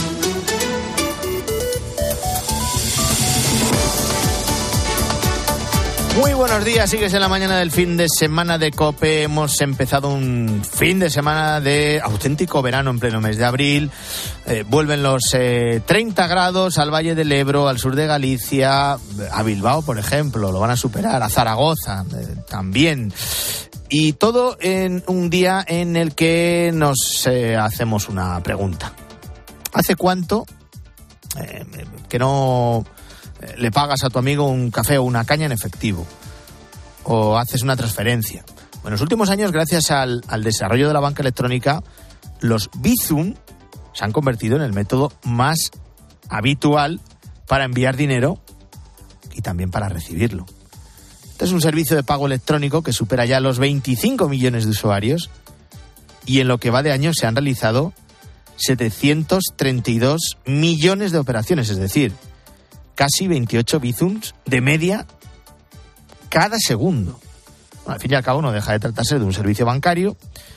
[SPEAKER 1] Muy buenos días, sigues en la mañana del fin de semana de COPE. Hemos empezado un fin de semana de auténtico verano en pleno mes de abril. Eh, vuelven los eh, treinta grados al Valle del Ebro, al sur de Galicia, a Bilbao, por ejemplo, lo van a superar, a Zaragoza eh, también. Y todo en un día en el que nos eh, hacemos una pregunta. ¿Hace cuánto eh, que no le pagas a tu amigo un café o una caña en efectivo? ¿O haces una transferencia? Bueno, en los últimos años, gracias al, al desarrollo de la banca electrónica, los Bizum se han convertido en el método más habitual para enviar dinero y también para recibirlo. Este es un servicio de pago electrónico que supera ya los veinticinco millones de usuarios y en lo que va de año se han realizado setecientos treinta y dos millones de operaciones, es decir, casi veintiocho Bizums de media cada segundo. Bueno, al fin y al cabo no deja de tratarse de un servicio bancario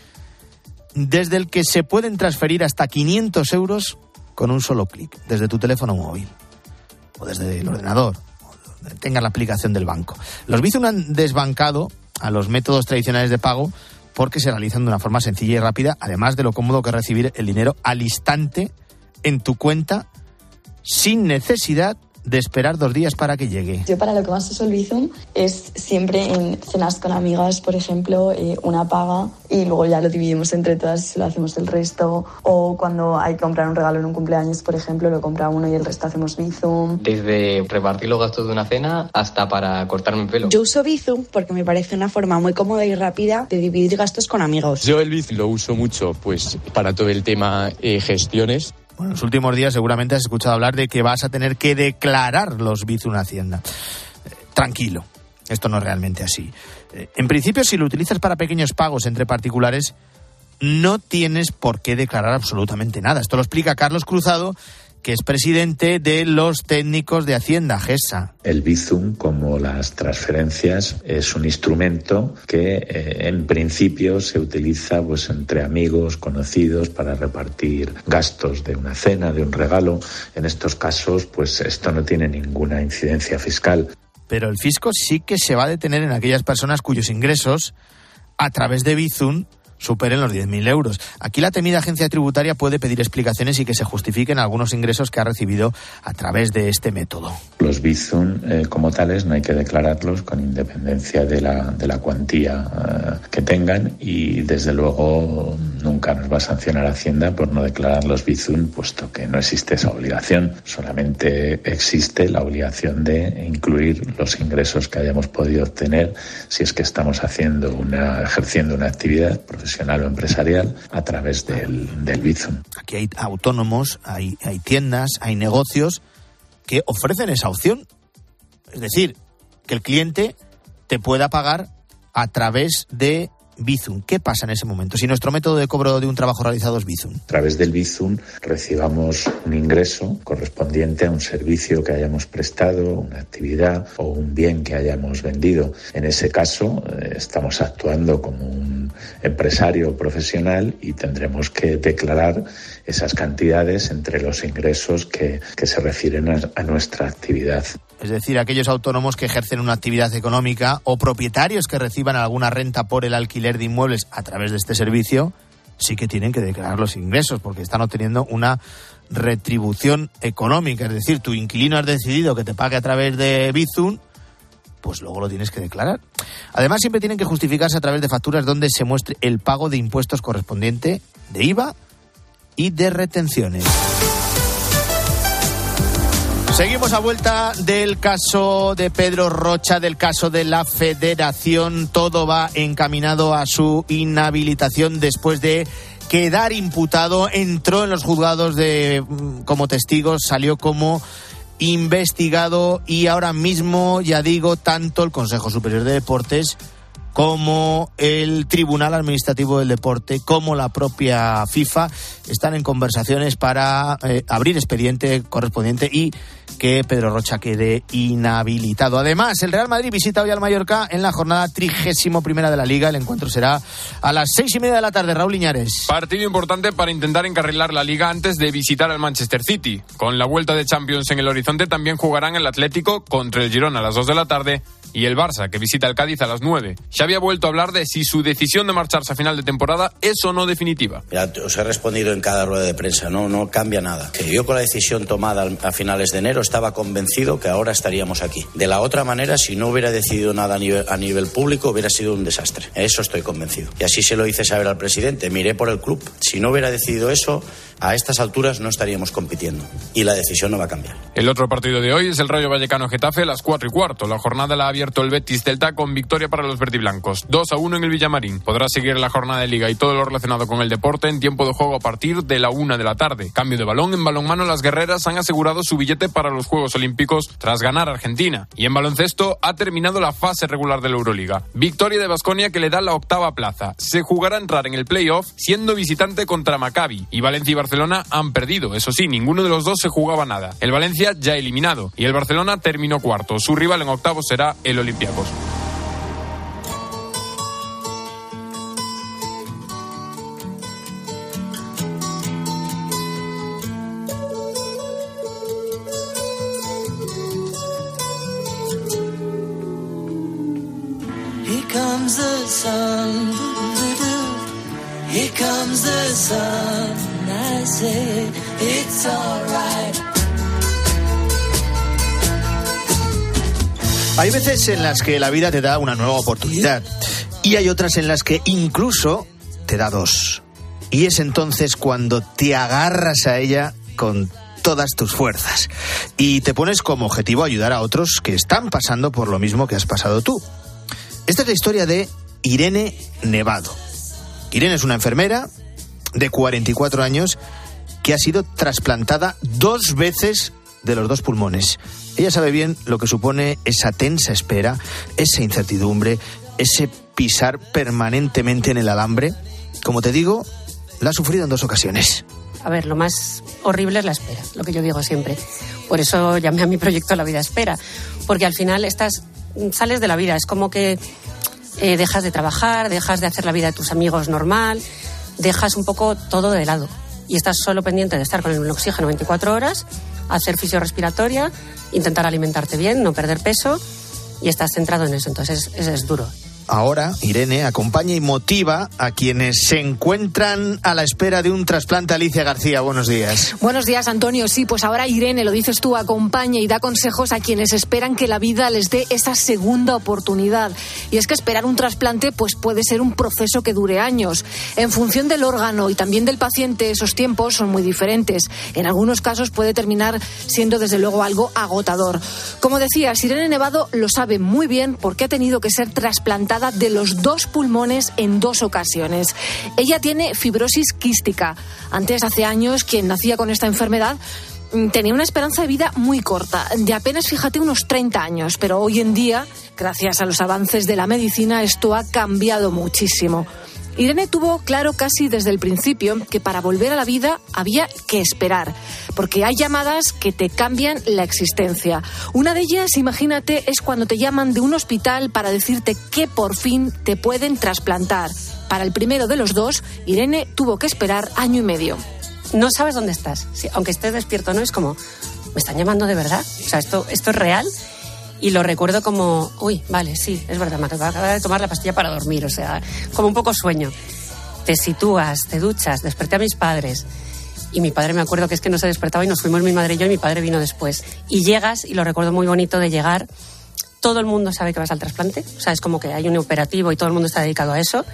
[SPEAKER 1] desde el que se pueden transferir hasta quinientos euros con un solo clic, desde tu teléfono móvil o desde el ordenador, o donde tengas la aplicación del banco. Los Bizum han desbancado a los métodos tradicionales de pago porque se realizan de una forma sencilla y rápida, además de lo cómodo que es recibir el dinero al instante en tu cuenta sin necesidad de esperar dos días para que llegue.
[SPEAKER 4] Yo para lo que más uso el Bizum es siempre en cenas con amigas, por ejemplo, eh, una paga y luego ya lo dividimos entre todas y se lo hacemos el resto. O cuando hay que comprar un regalo en un cumpleaños, por ejemplo, lo compra uno y el resto hacemos Bizum.
[SPEAKER 5] Desde repartir los gastos de una cena hasta para cortarme el pelo.
[SPEAKER 7] Yo uso Bizum porque me parece una forma muy cómoda y rápida de dividir gastos con amigos.
[SPEAKER 13] Yo el Bizum lo uso mucho pues para todo el tema eh, gestiones.
[SPEAKER 1] Bueno, en los últimos días seguramente has escuchado hablar de que vas a tener que declarar los Bizum en Hacienda. Eh, tranquilo, esto no es realmente así. Eh, en principio, si lo utilizas para pequeños pagos entre particulares, no tienes por qué declarar absolutamente nada. Esto lo explica Carlos Cruzado, que es presidente de los técnicos de Hacienda, GESA.
[SPEAKER 14] El Bizum, como las transferencias, es un instrumento que eh, en principio se utiliza pues entre amigos, conocidos, para repartir gastos de una cena, de un regalo. En estos casos, pues esto no tiene ninguna incidencia fiscal.
[SPEAKER 1] Pero el fisco sí que se va a detener en aquellas personas cuyos ingresos a través de Bizum superen los diez mil euros. Aquí la temida agencia tributaria puede pedir explicaciones y que se justifiquen algunos ingresos que ha recibido a través de este método.
[SPEAKER 14] Los Bizum eh, como tales no hay que declararlos con independencia de la, de la cuantía eh, que tengan y desde luego nunca nos va a sancionar Hacienda por no declarar los Bizum, puesto que no existe esa obligación. Solamente existe la obligación de incluir los ingresos que hayamos podido obtener si es que estamos haciendo una, ejerciendo una actividad profesional o empresarial a través del, del Bizum.
[SPEAKER 1] Aquí hay autónomos, hay, hay tiendas, hay negocios que ofrecen esa opción. Es decir, que el cliente te pueda pagar a través de Bizum. ¿Qué pasa en ese momento si nuestro método de cobro de un trabajo realizado es Bizum?
[SPEAKER 14] A través del Bizum recibamos un ingreso correspondiente a un servicio que hayamos prestado, una actividad o un bien que hayamos vendido. En ese caso eh, estamos actuando como un empresario profesional y tendremos que declarar esas cantidades entre los ingresos que, que se refieren a, a nuestra actividad.
[SPEAKER 1] Es decir, aquellos autónomos que ejercen una actividad económica o propietarios que reciban alguna renta por el alquiler de inmuebles a través de este servicio, sí que tienen que declarar los ingresos porque están obteniendo una retribución económica. Es decir, tu inquilino has decidido que te pague a través de Bizum, pues luego lo tienes que declarar. Además, siempre tienen que justificarse a través de facturas donde se muestre el pago de impuestos correspondiente de I V A y de retenciones. Seguimos a vuelta del caso de Pedro Rocha, del caso de la Federación. Todo va encaminado a su inhabilitación después de quedar imputado. Entró en los juzgados de como testigo, salió como investigado y ahora mismo, ya digo, tanto el Consejo Superior de Deportes como el Tribunal Administrativo del Deporte, como la propia FIFA, están en conversaciones para eh, abrir expediente correspondiente y que Pedro Rocha quede inhabilitado. Además, el Real Madrid visita hoy al Mallorca en la jornada trigésimo primera de la Liga. El encuentro será a las seis y media de la tarde. Raúl Iñares.
[SPEAKER 6] Partido importante para intentar encarrilar la Liga antes de visitar al Manchester City. Con la vuelta de Champions en el horizonte, también jugarán el Atlético contra el Girona a las dos de la tarde y el Barça, que visita el Cádiz a las nueve. Xavi ha vuelto a hablar de si su decisión de marcharse a final de temporada es o no definitiva.
[SPEAKER 8] Ya os he respondido en cada rueda de prensa, no, no cambia nada. Que yo con la decisión tomada a finales de enero estaba convencido que ahora estaríamos aquí. De la otra manera, si no hubiera decidido nada a nivel, a nivel público, hubiera sido un desastre. Eso estoy convencido. Y así se lo hice saber al presidente. Miré por el club. Si no hubiera decidido eso, a estas alturas no estaríamos compitiendo. Y la decisión no va a cambiar.
[SPEAKER 6] El otro partido de hoy es el Rayo Vallecano-Getafe a las cuatro y cuarto. La jornada la ha abierto el Betis Celta con victoria para los verdiblancos. dos a uno en el Villamarín. Podrá seguir la jornada de Liga y todo lo relacionado con el deporte en tiempo de juego a partir de la una de la tarde. Cambio de balón. En balonmano, las guerreras han asegurado su billete para los Juegos Olímpicos tras ganar a Argentina. Y en baloncesto ha terminado la fase regular de la Euroliga. Victoria de Baskonia que le da la octava plaza. Se jugará a entrar en el playoff siendo visitante contra Maccabi. Y Valencia y Barcelona han perdido. Eso sí, ninguno de los dos se jugaba nada. El Valencia ya eliminado y el Barcelona terminó cuarto. Su rival en octavos será el Olympiacos.
[SPEAKER 9] Here comes the sun, here comes the sun, I say it's alright.
[SPEAKER 1] Hay veces en las que la vida te da una nueva oportunidad y hay otras en las que incluso te da dos. Y es entonces cuando te agarras a ella con todas tus fuerzas y te pones como objetivo ayudar a otros que están pasando por lo mismo que has pasado tú. Esta es la historia de Irene Nevado. Irene es una enfermera de cuarenta y cuatro años que ha sido trasplantada dos veces de los dos pulmones. Ella sabe bien lo que supone esa tensa espera, esa incertidumbre, ese pisar permanentemente en el alambre. Como te digo, la ha sufrido en dos ocasiones.
[SPEAKER 10] A ver, lo más horrible es la espera, lo que yo digo siempre. Por eso llamé a mi proyecto La Vida Espera, porque al final estás, sales de la vida, es como que eh, dejas de trabajar, dejas de hacer la vida de tus amigos normal, dejas un poco todo de lado y estás solo pendiente de estar con el oxígeno veinticuatro horas, hacer fisiorrespiratoria, intentar alimentarte bien, no perder peso y estás centrado en eso, entonces es, es duro.
[SPEAKER 1] Ahora, Irene acompaña y motiva a quienes se encuentran a la espera de un trasplante. Alicia García, buenos días.
[SPEAKER 15] Buenos días, Antonio. Sí, pues ahora Irene, lo dices tú, acompaña y da consejos a quienes esperan que la vida les dé esa segunda oportunidad. Y es que esperar un trasplante pues puede ser un proceso que dure años. En función del órgano y también del paciente, esos tiempos son muy diferentes. En algunos casos puede terminar siendo desde luego algo agotador. Como decías, Irene Nevado lo sabe muy bien porque ha tenido que ser trasplantada de los dos pulmones en dos ocasiones. Ella tiene fibrosis quística. Antes, hace años, quien nacía con esta enfermedad tenía una esperanza de vida muy corta, de apenas, fíjate, unos treinta años. Pero hoy en día, gracias a los avances de la medicina, esto ha cambiado muchísimo. Irene tuvo claro casi desde el principio que para volver a la vida había que esperar, porque hay llamadas que te cambian la existencia. Una de ellas, imagínate, es cuando te llaman de un hospital para decirte que por fin te pueden trasplantar. Para el primero de los dos, Irene tuvo que esperar año y medio.
[SPEAKER 10] No sabes dónde estás, sí, aunque estés despierto, ¿no? Es como, ¿me están llamando de verdad? O sea, ¿esto, esto es real? Y lo recuerdo como, uy, vale, sí, es verdad, me acabo de tomar la pastilla para dormir, o sea, como un poco sueño. Te sitúas, te duchas, desperté a mis padres. Y mi padre, me acuerdo que es que no se despertaba y nos fuimos mi madre y yo y mi padre vino después. Y llegas, y lo recuerdo muy bonito de llegar, todo el mundo sabe que vas al trasplante, o sea, es como que hay un operativo y todo el mundo está dedicado a eso.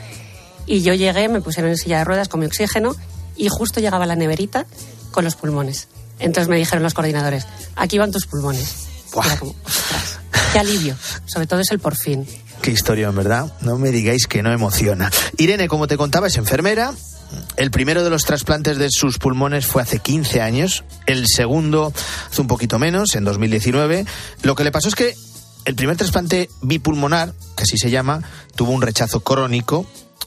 [SPEAKER 10] Y yo llegué, me pusieron en silla de ruedas con mi oxígeno y justo llegaba la neverita con los pulmones. Entonces me dijeron los coordinadores, aquí van tus pulmones. Y era como, ostras, qué alivio, sobre todo es el por fin.
[SPEAKER 1] Qué historia, ¿verdad? No me digáis que no emociona. Irene, como te contaba, es enfermera. El primero de los trasplantes de sus pulmones fue hace quince años. El segundo hace un poquito menos, en dos mil diecinueve. Lo que le pasó es que el primer trasplante bipulmonar, que así se llama, tuvo un rechazo crónico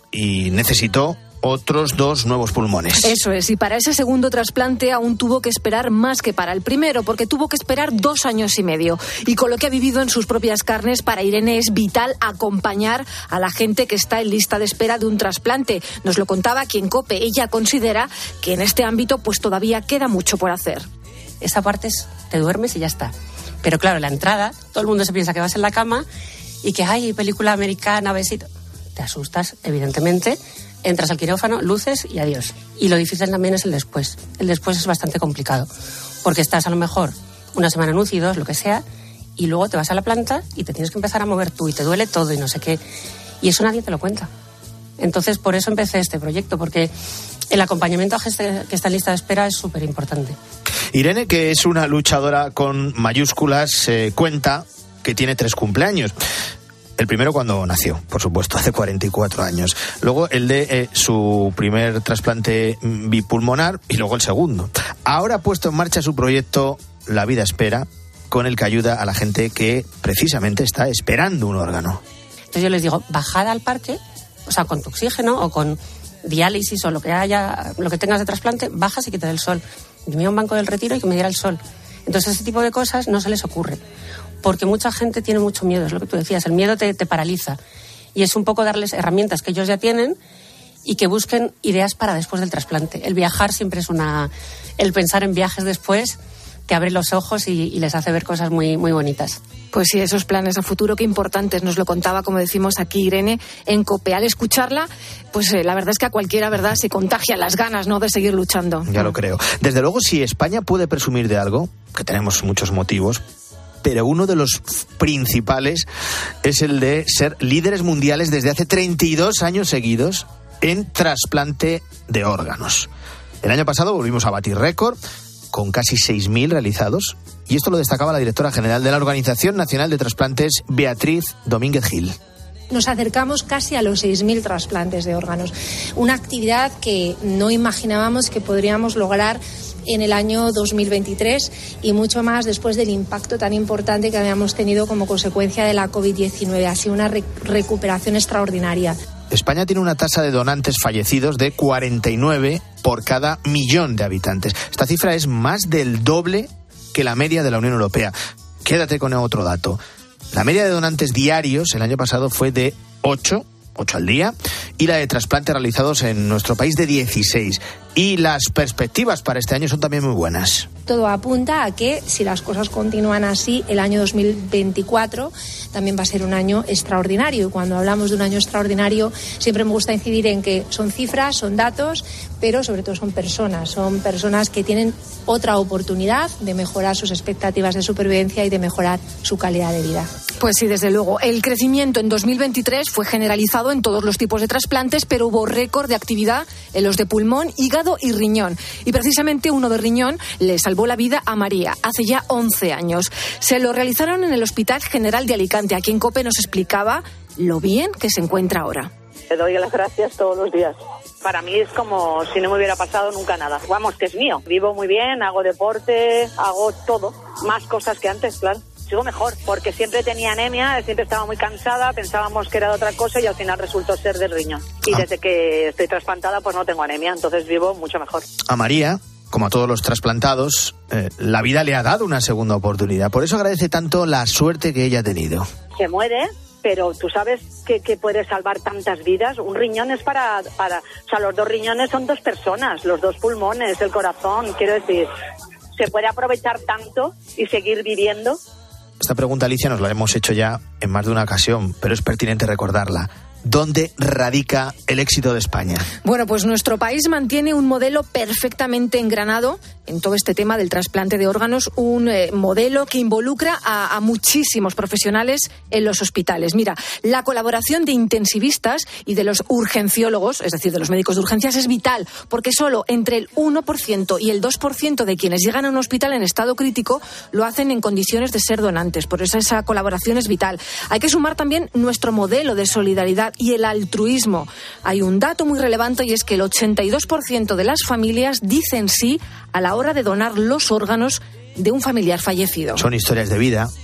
[SPEAKER 1] y necesitó otros dos nuevos pulmones.
[SPEAKER 15] Eso es, y para ese segundo trasplante aún tuvo que esperar más que para el primero, porque tuvo que esperar dos años y medio. Y con lo que ha vivido en sus propias carnes, para Irene es vital acompañar a la gente que está en lista de espera de un trasplante. Nos lo contaba aquí en COPE. Ella considera que en este ámbito pues todavía queda mucho por hacer.
[SPEAKER 10] Esa parte es, te duermes y ya está. Pero claro, la entrada, todo el mundo se piensa que vas en la cama y que hay película americana, besito. Te asustas, evidentemente. Entras al quirófano, luces y adiós. Y lo difícil también es el después. El después es bastante complicado, porque estás a lo mejor una semana en U C I, dos, lo que sea, y luego te vas a la planta y te tienes que empezar a mover tú y te duele todo y no sé qué. Y eso nadie te lo cuenta. Entonces, por eso empecé este proyecto, porque el acompañamiento a gente que está en lista de espera es súper importante.
[SPEAKER 1] Irene, que es una luchadora con mayúsculas, eh, cuenta que tiene tres cumpleaños. El primero cuando nació, por supuesto, hace cuarenta y cuatro años. Luego el de eh, su primer trasplante bipulmonar y luego el segundo. Ahora ha puesto en marcha su proyecto La Vida Espera, con el que ayuda a la gente que precisamente está esperando un órgano.
[SPEAKER 10] Entonces yo les digo, bajad al parque, o sea, con tu oxígeno o con diálisis o lo que haya, lo que tengas de trasplante, bajas y quitas el sol. Yo me iba a un banco del Retiro y que me diera el sol. Entonces ese tipo de cosas no se les ocurre. Porque mucha gente tiene mucho miedo, es lo que tú decías, el miedo te, te paraliza. Y es un poco darles herramientas que ellos ya tienen y que busquen ideas para después del trasplante. El viajar siempre es una... El pensar en viajes después te abre los ojos y, y les hace ver cosas muy, muy bonitas.
[SPEAKER 15] Pues sí, esos planes a futuro, qué importantes. Nos lo contaba, como decimos aquí, Irene, en COPE. Al escucharla, pues eh, la verdad es que a cualquiera, ¿verdad?, se contagian las ganas, ¿no?, de seguir luchando.
[SPEAKER 1] Ya lo creo. Desde luego, si España puede presumir de algo, que tenemos muchos motivos, pero uno de los principales es el de ser líderes mundiales desde hace treinta y dos años seguidos en trasplante de órganos. El año pasado volvimos a batir récord con casi seis mil realizados, y esto lo destacaba la directora general de la Organización Nacional de Trasplantes, Beatriz Domínguez Gil.
[SPEAKER 11] Nos acercamos casi a los seis mil trasplantes de órganos, una actividad que no imaginábamos que podríamos lograr en el año dos mil veintitrés y mucho más después del impacto tan importante que habíamos tenido como consecuencia de la covid diecinueve. Ha sido una re- recuperación extraordinaria.
[SPEAKER 1] España tiene una tasa de donantes fallecidos de cuarenta y nueve por cada millón de habitantes. Esta cifra es más del doble que la media de la Unión Europea. Quédate con otro dato. La media de donantes diarios el año pasado fue de ocho, ocho al día, y la de trasplantes realizados en nuestro país de dieciséis. Y las perspectivas para este año son también muy buenas.
[SPEAKER 11] Todo apunta a que, si las cosas continúan así, el año dos mil veinticuatro también va a ser un año extraordinario. Y cuando hablamos de un año extraordinario, siempre me gusta incidir en que son cifras, son datos, pero sobre todo son personas. Son personas que tienen otra oportunidad de mejorar sus expectativas de supervivencia y de mejorar su calidad de vida.
[SPEAKER 15] Pues sí, desde luego. El crecimiento en dos mil veintitrés fue generalizado en todos los tipos de trasplantes, pero hubo récord de actividad en los de pulmón, hígado y riñón. Y precisamente uno de riñón le salvó la vida a María hace ya once años. Se lo realizaron en el Hospital General de Alicante. Aquí en COPE nos explicaba lo bien que se encuentra ahora.
[SPEAKER 12] Te doy las gracias todos los días. Para mí es como si no me hubiera pasado nunca nada. Vamos, que es mío. Vivo muy bien, hago deporte, hago todo. Más cosas que antes, claro. Sigo mejor, porque siempre tenía anemia, siempre estaba muy cansada, pensábamos que era de otra cosa y al final resultó ser del riñón. Y ah. desde que estoy trasplantada pues no tengo anemia, entonces vivo mucho mejor.
[SPEAKER 1] A María, como a todos los trasplantados, eh, la vida le ha dado una segunda oportunidad. Por eso agradece tanto la suerte que ella ha tenido.
[SPEAKER 12] Se muere, pero tú sabes que, que puede salvar tantas vidas. Un riñón es para, para... O sea, los dos riñones son dos personas, los dos pulmones, el corazón, quiero decir... Se puede aprovechar tanto y seguir viviendo.
[SPEAKER 1] Esta pregunta, Alicia, nos la hemos hecho ya en más de una ocasión, pero es pertinente recordarla. ¿Dónde radica el éxito de España?
[SPEAKER 15] Bueno, pues nuestro país mantiene un modelo perfectamente engranado en todo este tema del trasplante de órganos, un eh, modelo que involucra a, a muchísimos profesionales en los hospitales. Mira, la colaboración de intensivistas y de los urgenciólogos, es decir, de los médicos de urgencias, es vital, porque solo entre el uno por ciento y el dos por ciento de quienes llegan a un hospital en estado crítico lo hacen en condiciones de ser donantes. Por eso esa colaboración es vital. Hay que sumar también nuestro modelo de solidaridad y el altruismo. Hay un dato muy relevante y es que el ochenta y dos por ciento de las familias dicen sí a la hora de donar los órganos de un familiar fallecido.
[SPEAKER 1] Son historias de vida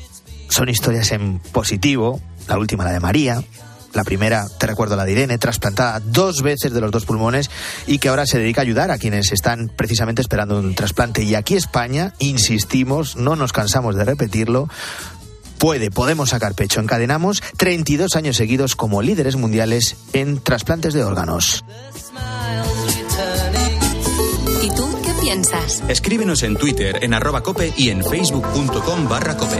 [SPEAKER 1] son historias en positivo. La última, la de María. La primera, te recuerdo, la de Irene, trasplantada dos veces de los dos pulmones y que ahora se dedica a ayudar a quienes están precisamente esperando un trasplante. Y aquí España, insistimos, no nos cansamos de repetirlo, puede, podemos sacar pecho. Encadenamos treinta y dos años seguidos como líderes mundiales en trasplantes de órganos.
[SPEAKER 3] ¿Y tú qué piensas?
[SPEAKER 2] Escríbenos en Twitter, en arroba cope y en facebook.com barra cope.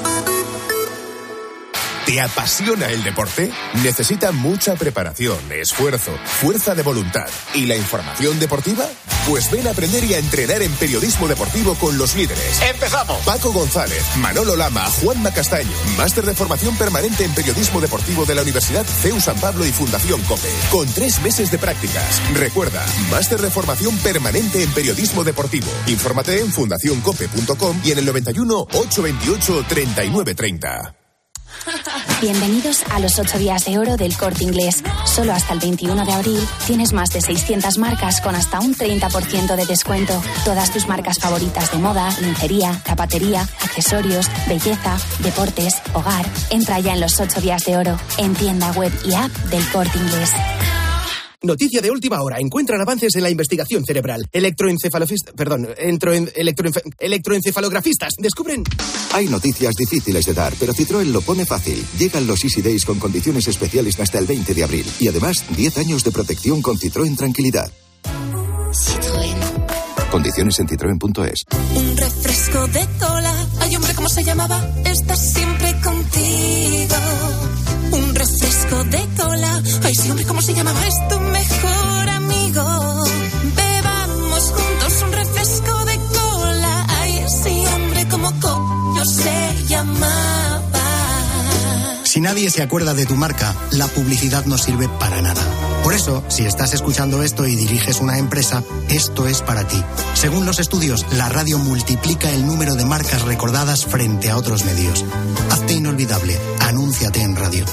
[SPEAKER 16] ¿Te apasiona el deporte? Necesita mucha preparación, esfuerzo, fuerza de voluntad y la información deportiva. Pues ven a aprender y a entrenar en periodismo deportivo con los líderes. ¡Empezamos! Paco González, Manolo Lama, Juanma Castaño. Máster de formación permanente en periodismo deportivo de la Universidad C E U San Pablo y Fundación COPE. Con tres meses de prácticas. Recuerda, máster de formación permanente en periodismo deportivo. Infórmate en fundación cope punto com y en el noventa y uno, ochocientos veintiocho, treinta y nueve treinta.
[SPEAKER 17] Bienvenidos a los ocho días de oro del Corte Inglés. Solo hasta el veintiuno de abril tienes más de seiscientas marcas con hasta un treinta por ciento de descuento. Todas tus marcas favoritas de moda, lencería, zapatería, accesorios, belleza, deportes, hogar. Entra ya en los ocho días de oro en tienda web y app del Corte Inglés.
[SPEAKER 18] Noticia de última hora. Encuentran avances en la investigación cerebral. Electroencefalofistas... Perdón, entroen, electroenfe, electroencefalografistas descubren...
[SPEAKER 19] Hay noticias difíciles de dar, pero Citroën lo pone fácil. Llegan los Easy Days con condiciones especiales hasta el veinte de abril. Y además, diez años de protección con Citroën Tranquilidad.
[SPEAKER 20] Citroën.
[SPEAKER 19] Condiciones en citroen punto es.
[SPEAKER 20] Un refresco de cola. Ay, hombre, ¿cómo se llamaba? Está siempre contigo. Un refresco de cola. Ay, sí, hombre, ¿cómo se llamaba? Es tu mejor amigo. Bebamos juntos un refresco de cola. Ay, sí, hombre, ¿cómo coño se llamaba?
[SPEAKER 21] Si nadie se acuerda de tu marca, la publicidad no sirve para nada. Por eso, si estás escuchando esto y diriges una empresa, esto es para ti. Según los estudios, la radio multiplica el número de marcas recordadas frente a otros medios. Hazte inolvidable. Anúnciate en radio.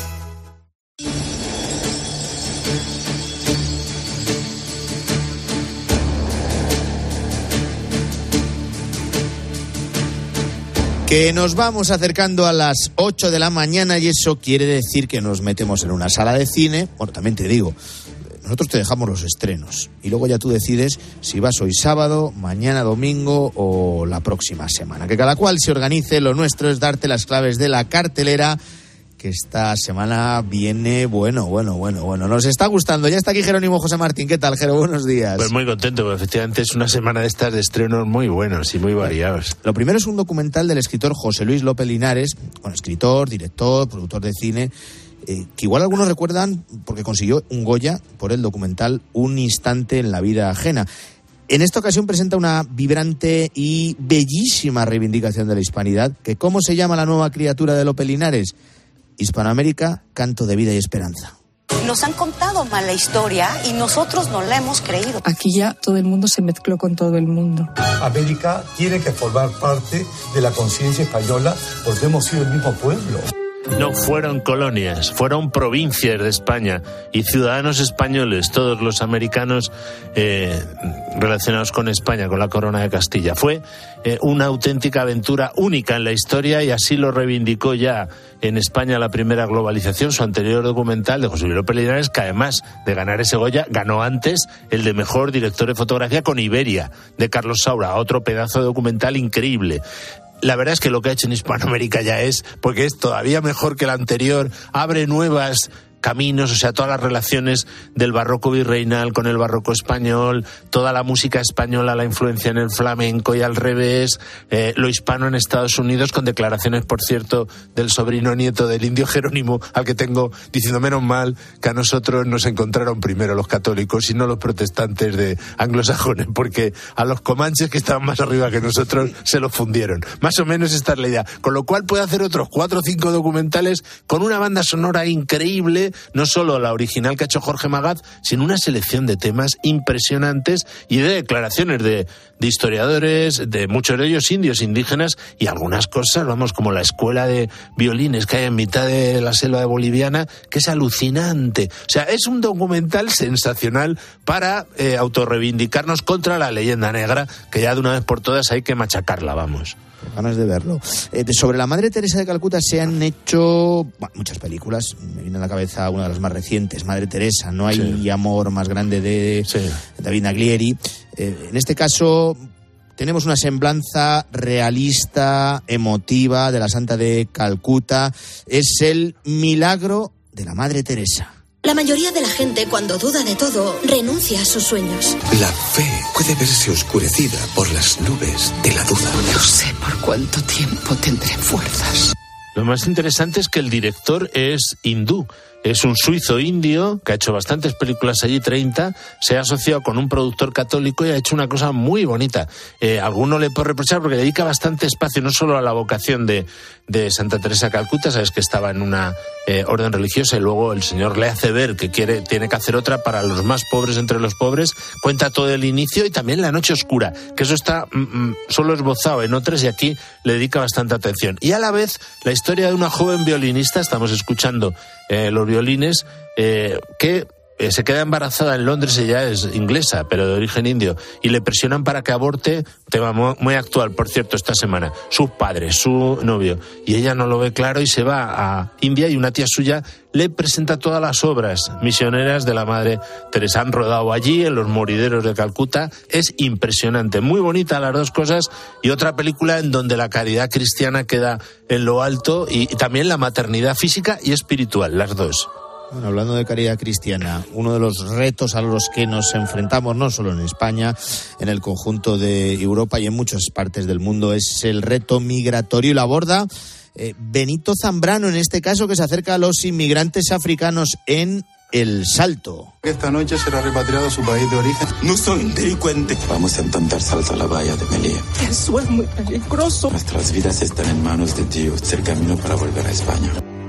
[SPEAKER 1] Que nos vamos acercando a las ocho de la mañana y eso quiere decir que nos metemos en una sala de cine. Bueno, también te digo, nosotros te dejamos los estrenos y luego ya tú decides si vas hoy sábado, mañana domingo o la próxima semana. Que cada cual se organice, lo nuestro es darte las claves de la cartelera, que esta semana viene bueno, bueno, bueno, bueno. Nos está gustando. Ya está aquí Jerónimo José Martín. ¿Qué tal, Jero? Buenos días.
[SPEAKER 22] Pues muy contento, porque efectivamente es una semana de estas de estrenos muy buenos y muy variados.
[SPEAKER 1] Lo primero es un documental del escritor José Luis López Linares, bueno, escritor, director, productor de cine, eh, que igual algunos recuerdan porque consiguió un Goya por el documental Un instante en la vida ajena. En esta ocasión presenta una vibrante y bellísima reivindicación de la hispanidad, que ¿cómo se llama la nueva criatura de López Linares? Hispanoamérica, canto de vida y esperanza.
[SPEAKER 23] Nos han contado mal la historia y nosotros no la hemos creído.
[SPEAKER 24] Aquí ya todo el mundo se mezcló con todo el mundo.
[SPEAKER 25] América tiene que formar parte de la conciencia española porque hemos sido el mismo pueblo.
[SPEAKER 22] No fueron colonias, fueron provincias de España y ciudadanos españoles, todos los americanos eh, relacionados con España, con la corona de Castilla. Fue eh, una auténtica aventura única en la historia y así lo reivindicó ya en España la primera globalización, su anterior documental de José Luis López Linares, que además de ganar ese Goya, ganó antes el de mejor director de fotografía con Iberia, de Carlos Saura, otro pedazo de documental increíble. La verdad es que lo que ha hecho en Hispanoamérica ya es, porque es todavía mejor que el anterior, abre nuevas caminos, o sea, todas las relaciones del barroco virreinal con el barroco español, toda la música española, la influencia en el flamenco y al revés, eh, lo hispano en Estados Unidos, con declaraciones, por cierto, del sobrino nieto del indio Jerónimo, al que tengo diciendo menos mal que a nosotros nos encontraron primero los católicos y no los protestantes de anglosajones, porque a los comanches que estaban más arriba que nosotros se los fundieron. Más o menos esta es la idea. Con lo cual puede hacer otros cuatro o cinco documentales con una banda sonora increíble, no solo la original que ha hecho Jorge Magaz, sino una selección de temas impresionantes y de declaraciones de, de historiadores, de muchos de ellos indios, indígenas, y algunas cosas, vamos, como la escuela de violines que hay en mitad de la selva de boliviana, que es alucinante. O sea, es un documental sensacional para eh, autorreivindicarnos contra la leyenda negra, que ya de una vez por todas hay que machacarla, vamos.
[SPEAKER 1] Ganas de verlo. Eh, de, sobre la Madre Teresa de Calcuta se han hecho bueno, muchas películas. Me viene a la cabeza una de las más recientes, Madre Teresa. No hay sí. amor más grande de sí. David Naglieri. Eh, en este caso tenemos una semblanza realista, emotiva de la Santa de Calcuta. Es el milagro de la Madre Teresa.
[SPEAKER 4] La mayoría de la gente, cuando duda de todo, renuncia a sus sueños.
[SPEAKER 5] La fe puede verse oscurecida por las nubes de la duda.
[SPEAKER 7] No sé por cuánto tiempo tendré fuerzas.
[SPEAKER 22] Lo más interesante es que el director es hindú. Es un suizo indio que ha hecho bastantes películas allí, treinta, se ha asociado con un productor católico y ha hecho una cosa muy bonita. Eh, alguno le puede reprochar porque dedica bastante espacio no solo a la vocación de, de Santa Teresa de Calcuta, sabes que estaba en una eh, orden religiosa y luego el Señor le hace ver que quiere, tiene que hacer otra para los más pobres entre los pobres, cuenta todo el inicio y también la noche oscura, que eso está mm, solo esbozado en otras y aquí le dedica bastante atención. Y a la vez la historia de una joven violinista, estamos escuchando eh, los violines, eh, que eh, se queda embarazada en Londres, ella es inglesa, pero de origen indio, y le presionan para que aborte, tema muy, muy actual, por cierto, esta semana, sus padres, su novio, y ella no lo ve claro y se va a India y una tía suya le presenta todas las obras misioneras de la Madre Teresa. Han rodado allí, en los morideros de Calcuta. Es impresionante, muy bonita las dos cosas, y otra película en donde la caridad cristiana queda en lo alto y, y también la maternidad física y espiritual, las dos.
[SPEAKER 1] Bueno, hablando de caridad cristiana, uno de los retos a los que nos enfrentamos, no solo en España, en el conjunto de Europa y en muchas partes del mundo, es el reto migratorio, y lo aborda eh, Benito Zambrano, en este caso, que se acerca a los inmigrantes africanos en El Salto.
[SPEAKER 13] Esta noche será repatriado a su país de origen.
[SPEAKER 5] No soy un delincuente. Vamos a intentar saltar la valla de Melilla.
[SPEAKER 7] Eso es muy peligroso.
[SPEAKER 5] Nuestras vidas están en manos de Dios. Es el camino para volver a España.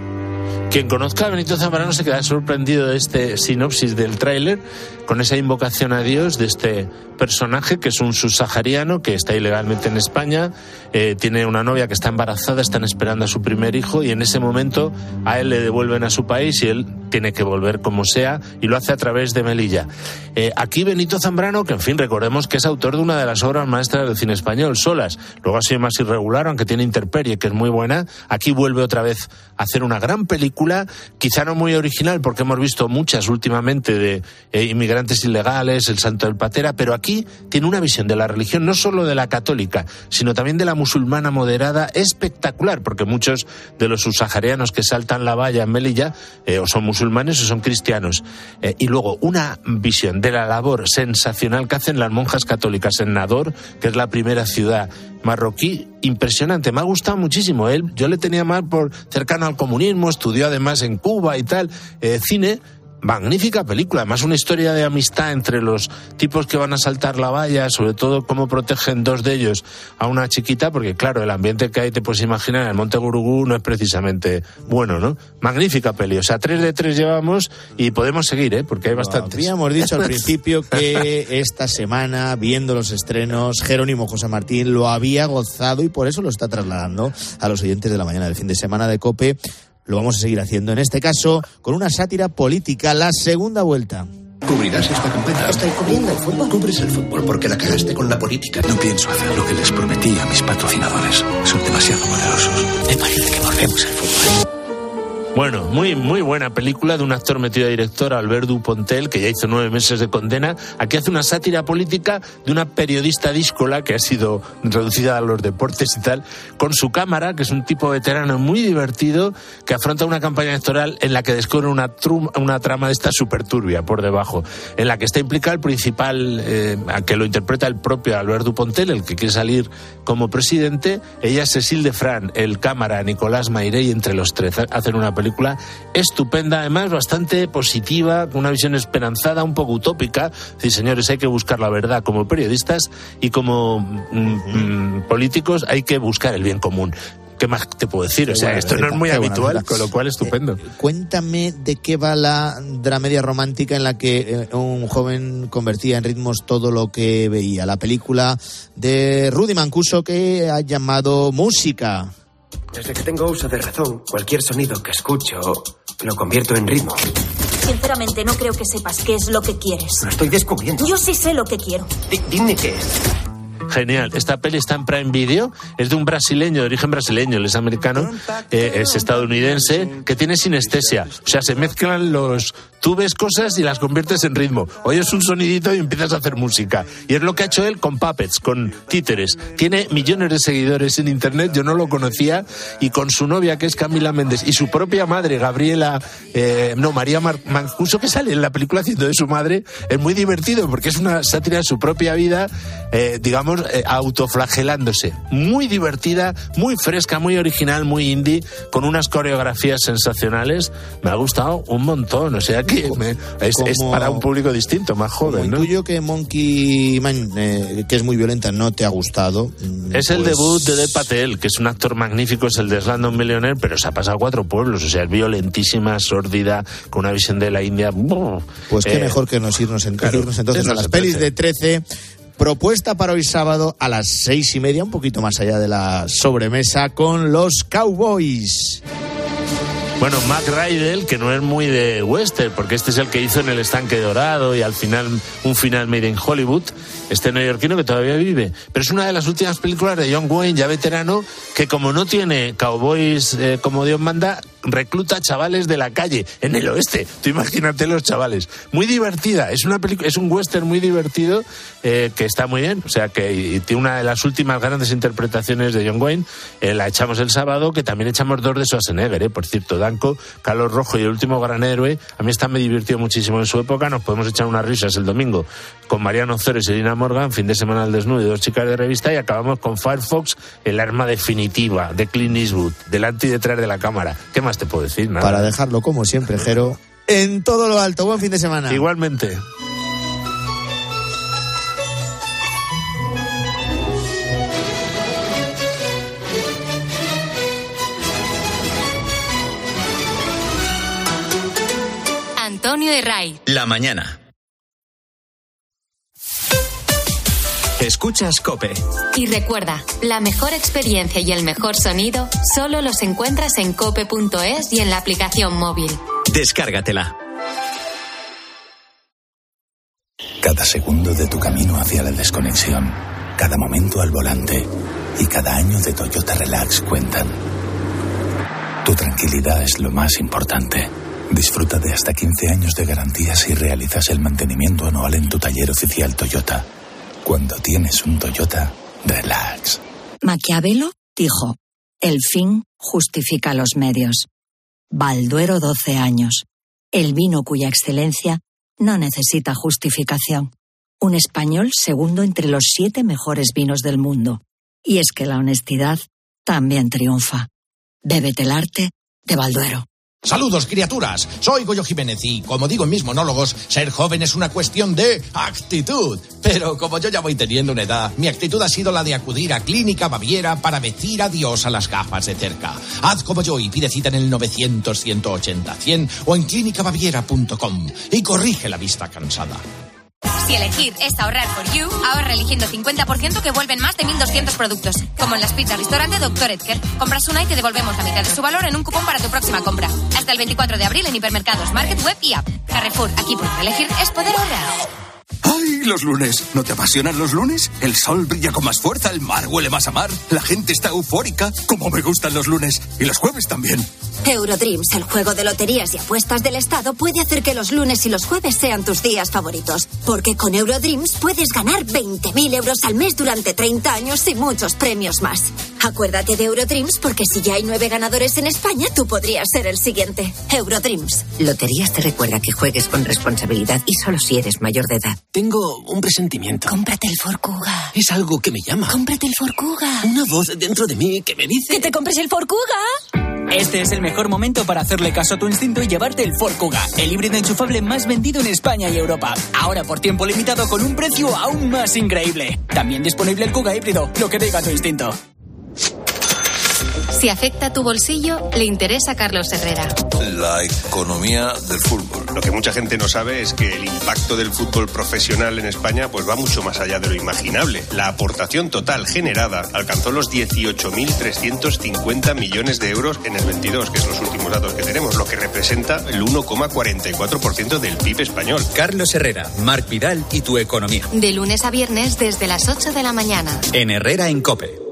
[SPEAKER 22] Quien conozca a Benito Zambrano se queda sorprendido de este sinopsis del tráiler, con esa invocación a Dios de este personaje que es un subsahariano que está ilegalmente en España, eh, tiene una novia que está embarazada, están esperando a su primer hijo y en ese momento a él le devuelven a su país y él tiene que volver como sea y lo hace a través de Melilla. Eh, aquí Benito Zambrano, que en fin, recordemos que es autor de una de las obras maestras del cine español, Solas, luego ha sido más irregular, aunque tiene Intemperie, que es muy buena, aquí vuelve otra vez a hacer una gran película, quizá no muy original porque hemos visto muchas últimamente de eh, inmigrantes ilegales, El Santo del Patera, pero aquí tiene una visión de la religión, no solo de la católica, sino también de la musulmana moderada, espectacular, porque muchos de los subsaharianos que saltan la valla en Melilla eh, o son musulmanes o son cristianos. Eh, y luego una visión de la labor sensacional que hacen las monjas católicas en Nador, que es la primera ciudad marroquí, impresionante. Me ha gustado muchísimo. Él, yo le tenía mal por cercano al comunismo, estudió además en Cuba y tal, eh, cine. Magnífica película, además una historia de amistad entre los tipos que van a saltar la valla, sobre todo cómo protegen dos de ellos a una chiquita, porque claro, el ambiente que hay, te puedes imaginar, en el Monte Gurugú no es precisamente bueno, ¿no? Magnífica peli, o sea, tres de tres llevamos y podemos seguir, ¿eh? Porque hay bastantes.
[SPEAKER 1] Habíamos dicho al principio que esta semana, viendo los estrenos, Jerónimo José Martín lo había gozado y por eso lo está trasladando a los oyentes de la mañana del fin de semana de COPE. Lo vamos a seguir haciendo, en este caso, con una sátira política, La Segunda Vuelta.
[SPEAKER 14] ¿Cubrirás esta campaña?
[SPEAKER 4] Estoy cubriendo el fútbol.
[SPEAKER 14] Cubres el fútbol porque la cagaste con la política.
[SPEAKER 5] No pienso hacer lo que les prometí a mis patrocinadores. Son demasiado poderosos.
[SPEAKER 14] Me parece que volvemos al fútbol.
[SPEAKER 22] Bueno, muy muy buena película de un actor metido a director, Albert Dupontel, que ya hizo nueve meses de condena. Aquí hace una sátira política de una periodista díscola que ha sido reducida a los deportes y tal, con su cámara, que es un tipo veterano muy divertido, que afronta una campaña electoral en la que descubre una, trum, una trama de esta súper turbia por debajo, en la que está implicado el principal, eh, que lo interpreta el propio Albert Dupontel, el que quiere salir como presidente. Ella es Cécile de Fran, el cámara Nicolás Mairé, y entre los tres hacen una película película estupenda, además bastante positiva, con una visión esperanzada, un poco utópica. Sí, señores, hay que buscar la verdad como periodistas y como mm, mm, políticos hay que buscar el bien común. ¿Qué más te puedo decir? O sea, bueno, esto no es muy habitual, bueno, con lo cual estupendo.
[SPEAKER 1] Eh, cuéntame de qué va la dramedia romántica en la que eh, un joven convertía en ritmos todo lo que veía. La película de Rudy Mancuso que ha llamado Música.
[SPEAKER 26] Desde que tengo uso de razón, cualquier sonido que escucho lo convierto en ritmo.
[SPEAKER 23] Sinceramente, no creo que sepas qué es lo que quieres.
[SPEAKER 26] Lo estoy descubriendo.
[SPEAKER 23] Yo sí sé lo que quiero.
[SPEAKER 26] D- dime qué es.
[SPEAKER 22] Genial. Esta peli está en Prime Video, es de un brasileño, de origen brasileño, él es americano, eh, es estadounidense, que tiene sinestesia. O sea, se mezclan los... Tú ves cosas y las conviertes en ritmo. Oyes un sonidito y empiezas a hacer música. Y es lo que ha hecho él con puppets, con títeres. Tiene millones de seguidores en internet, yo no lo conocía, y con su novia, que es Camila Méndez, y su propia madre, Gabriela, eh, no, María Mar- Mancuso, que sale en la película haciendo de su madre, es muy divertido porque es una sátira de su propia vida, eh, digamos, eh, autoflagelándose. Muy divertida, muy fresca, muy original, muy indie, con unas coreografías sensacionales. Me ha gustado un montón, o sea que me, es, es para un público distinto, más joven, ¿no?
[SPEAKER 1] Intuyo que Monkey Man, eh, que es muy violenta, no te ha gustado.
[SPEAKER 22] Es pues... el debut de Dev Patel, que es un actor magnífico, es el de Slumdog Millionaire, pero se ha pasado a cuatro pueblos, o sea, es violentísima, sórdida, con una visión de la India.
[SPEAKER 1] Pues qué
[SPEAKER 22] eh,
[SPEAKER 1] mejor que nos irnos, en,
[SPEAKER 22] claro,
[SPEAKER 1] irnos entonces a las pelis de trece. Propuesta para hoy sábado a las seis y media, un poquito más allá de la sobremesa, con los Cowboys.
[SPEAKER 22] Bueno, Mac Rydell, que no es muy de western, porque este es el que hizo En el estanque dorado y al final un final made in Hollywood, este neoyorquino que todavía vive. Pero es una de las últimas películas de John Wayne, ya veterano, que como no tiene cowboys eh, como Dios manda, recluta chavales de la calle en el oeste. Tú imagínate los chavales. Muy divertida, es una película, es un western muy divertido, eh, que está muy bien, o sea que y, y tiene una de las últimas grandes interpretaciones de John Wayne. Eh, la echamos el sábado, que también echamos dos de Schwarzenegger, eh, por cierto, Danko, Carlos Rojo y El último gran héroe. A mí esta me divirtió muchísimo en su época. Nos podemos echar unas risas el domingo con Mariano Ozores y Lina Morgan, fin de semana al desnudo y dos chicas de revista, y acabamos con Firefox, el arma definitiva de Clint Eastwood, delante y detrás de la cámara. ¿Qué más te puedo decir? Nada.
[SPEAKER 1] Para dejarlo como siempre, Jero, en todo lo alto. Buen fin de semana.
[SPEAKER 22] Igualmente.
[SPEAKER 3] Antonio y Ray.
[SPEAKER 2] La mañana. Escuchas COPE.
[SPEAKER 3] Y recuerda, la mejor experiencia y el mejor sonido solo los encuentras en cope punto es y en la aplicación móvil.
[SPEAKER 2] Descárgatela.
[SPEAKER 5] Cada segundo de tu camino hacia la desconexión, cada momento al volante y cada año de Toyota Relax cuentan. Tu tranquilidad es lo más importante. Disfruta de hasta quince años de garantía si realizas el mantenimiento anual en tu taller oficial Toyota. Cuando tienes un Toyota, relax.
[SPEAKER 6] Maquiavelo dijo, el fin justifica los medios. Balduero doce años. El vino cuya excelencia no necesita justificación. Un español segundo entre los siete mejores vinos del mundo. Y es que la honestidad también triunfa. Bébete el arte de Balduero.
[SPEAKER 8] Saludos, criaturas. Soy Goyo Jiménez y, como digo en mis monólogos, ser joven es una cuestión de actitud. Pero como yo ya voy teniendo una edad, mi actitud ha sido la de acudir a Clínica Baviera para decir adiós a las gafas de cerca. Haz como yo y pide cita en el novecientos, ciento ochenta, cien o en clínica baviera punto com y corrige la vista cansada.
[SPEAKER 9] Si elegir es ahorrar por You, ahorra eligiendo cincuenta por ciento que vuelven más de mil doscientos productos. Como en las pizzas restaurante doctor Edgar. Compras una y te devolvemos la mitad de su valor en un cupón para tu próxima compra. Hasta el veinticuatro de abril en hipermercados, market, web y app. Carrefour, aquí poder elegir es poder ahorrar.
[SPEAKER 10] ¡Ay, los lunes! ¿No te apasionan los lunes? El sol brilla con más fuerza, el mar huele más a mar, la gente está eufórica. ¡Cómo me gustan los lunes! Y los jueves también.
[SPEAKER 11] Eurodreams, el juego de loterías y apuestas del Estado, puede hacer que los lunes y los jueves sean tus días favoritos. Porque con Eurodreams puedes ganar veinte mil euros al mes durante treinta años y muchos premios más. Acuérdate de Eurodreams porque si ya hay nueve ganadores en España, tú podrías ser el siguiente. Eurodreams.
[SPEAKER 12] Loterías te recuerda que juegues con responsabilidad y solo si eres mayor de edad.
[SPEAKER 26] Tengo un presentimiento.
[SPEAKER 11] Cómprate el Ford Kuga.
[SPEAKER 26] Es algo que me llama.
[SPEAKER 11] Cómprate el Ford Kuga.
[SPEAKER 26] Una voz dentro de mí que me dice...
[SPEAKER 11] ¡Que te compres el Ford Kuga!
[SPEAKER 27] Este es el mejor momento para hacerle caso a tu instinto y llevarte el Ford Kuga, el híbrido enchufable más vendido en España y Europa. Ahora por tiempo limitado con un precio aún más increíble. También disponible el Kuga híbrido, lo que diga tu instinto.
[SPEAKER 3] Si afecta a tu bolsillo, le interesa a Carlos Herrera.
[SPEAKER 15] La economía del fútbol.
[SPEAKER 16] Lo que mucha gente no sabe es que el impacto del fútbol profesional en España pues va mucho más allá de lo imaginable. La aportación total generada alcanzó los dieciocho mil trescientos cincuenta millones de euros en el veintidós, que es los últimos datos que tenemos, lo que representa el uno coma cuarenta y cuatro por ciento del P I B español.
[SPEAKER 2] Carlos Herrera, Marc Vidal y tu economía.
[SPEAKER 3] De lunes a viernes desde las ocho de la mañana.
[SPEAKER 2] En Herrera en COPE.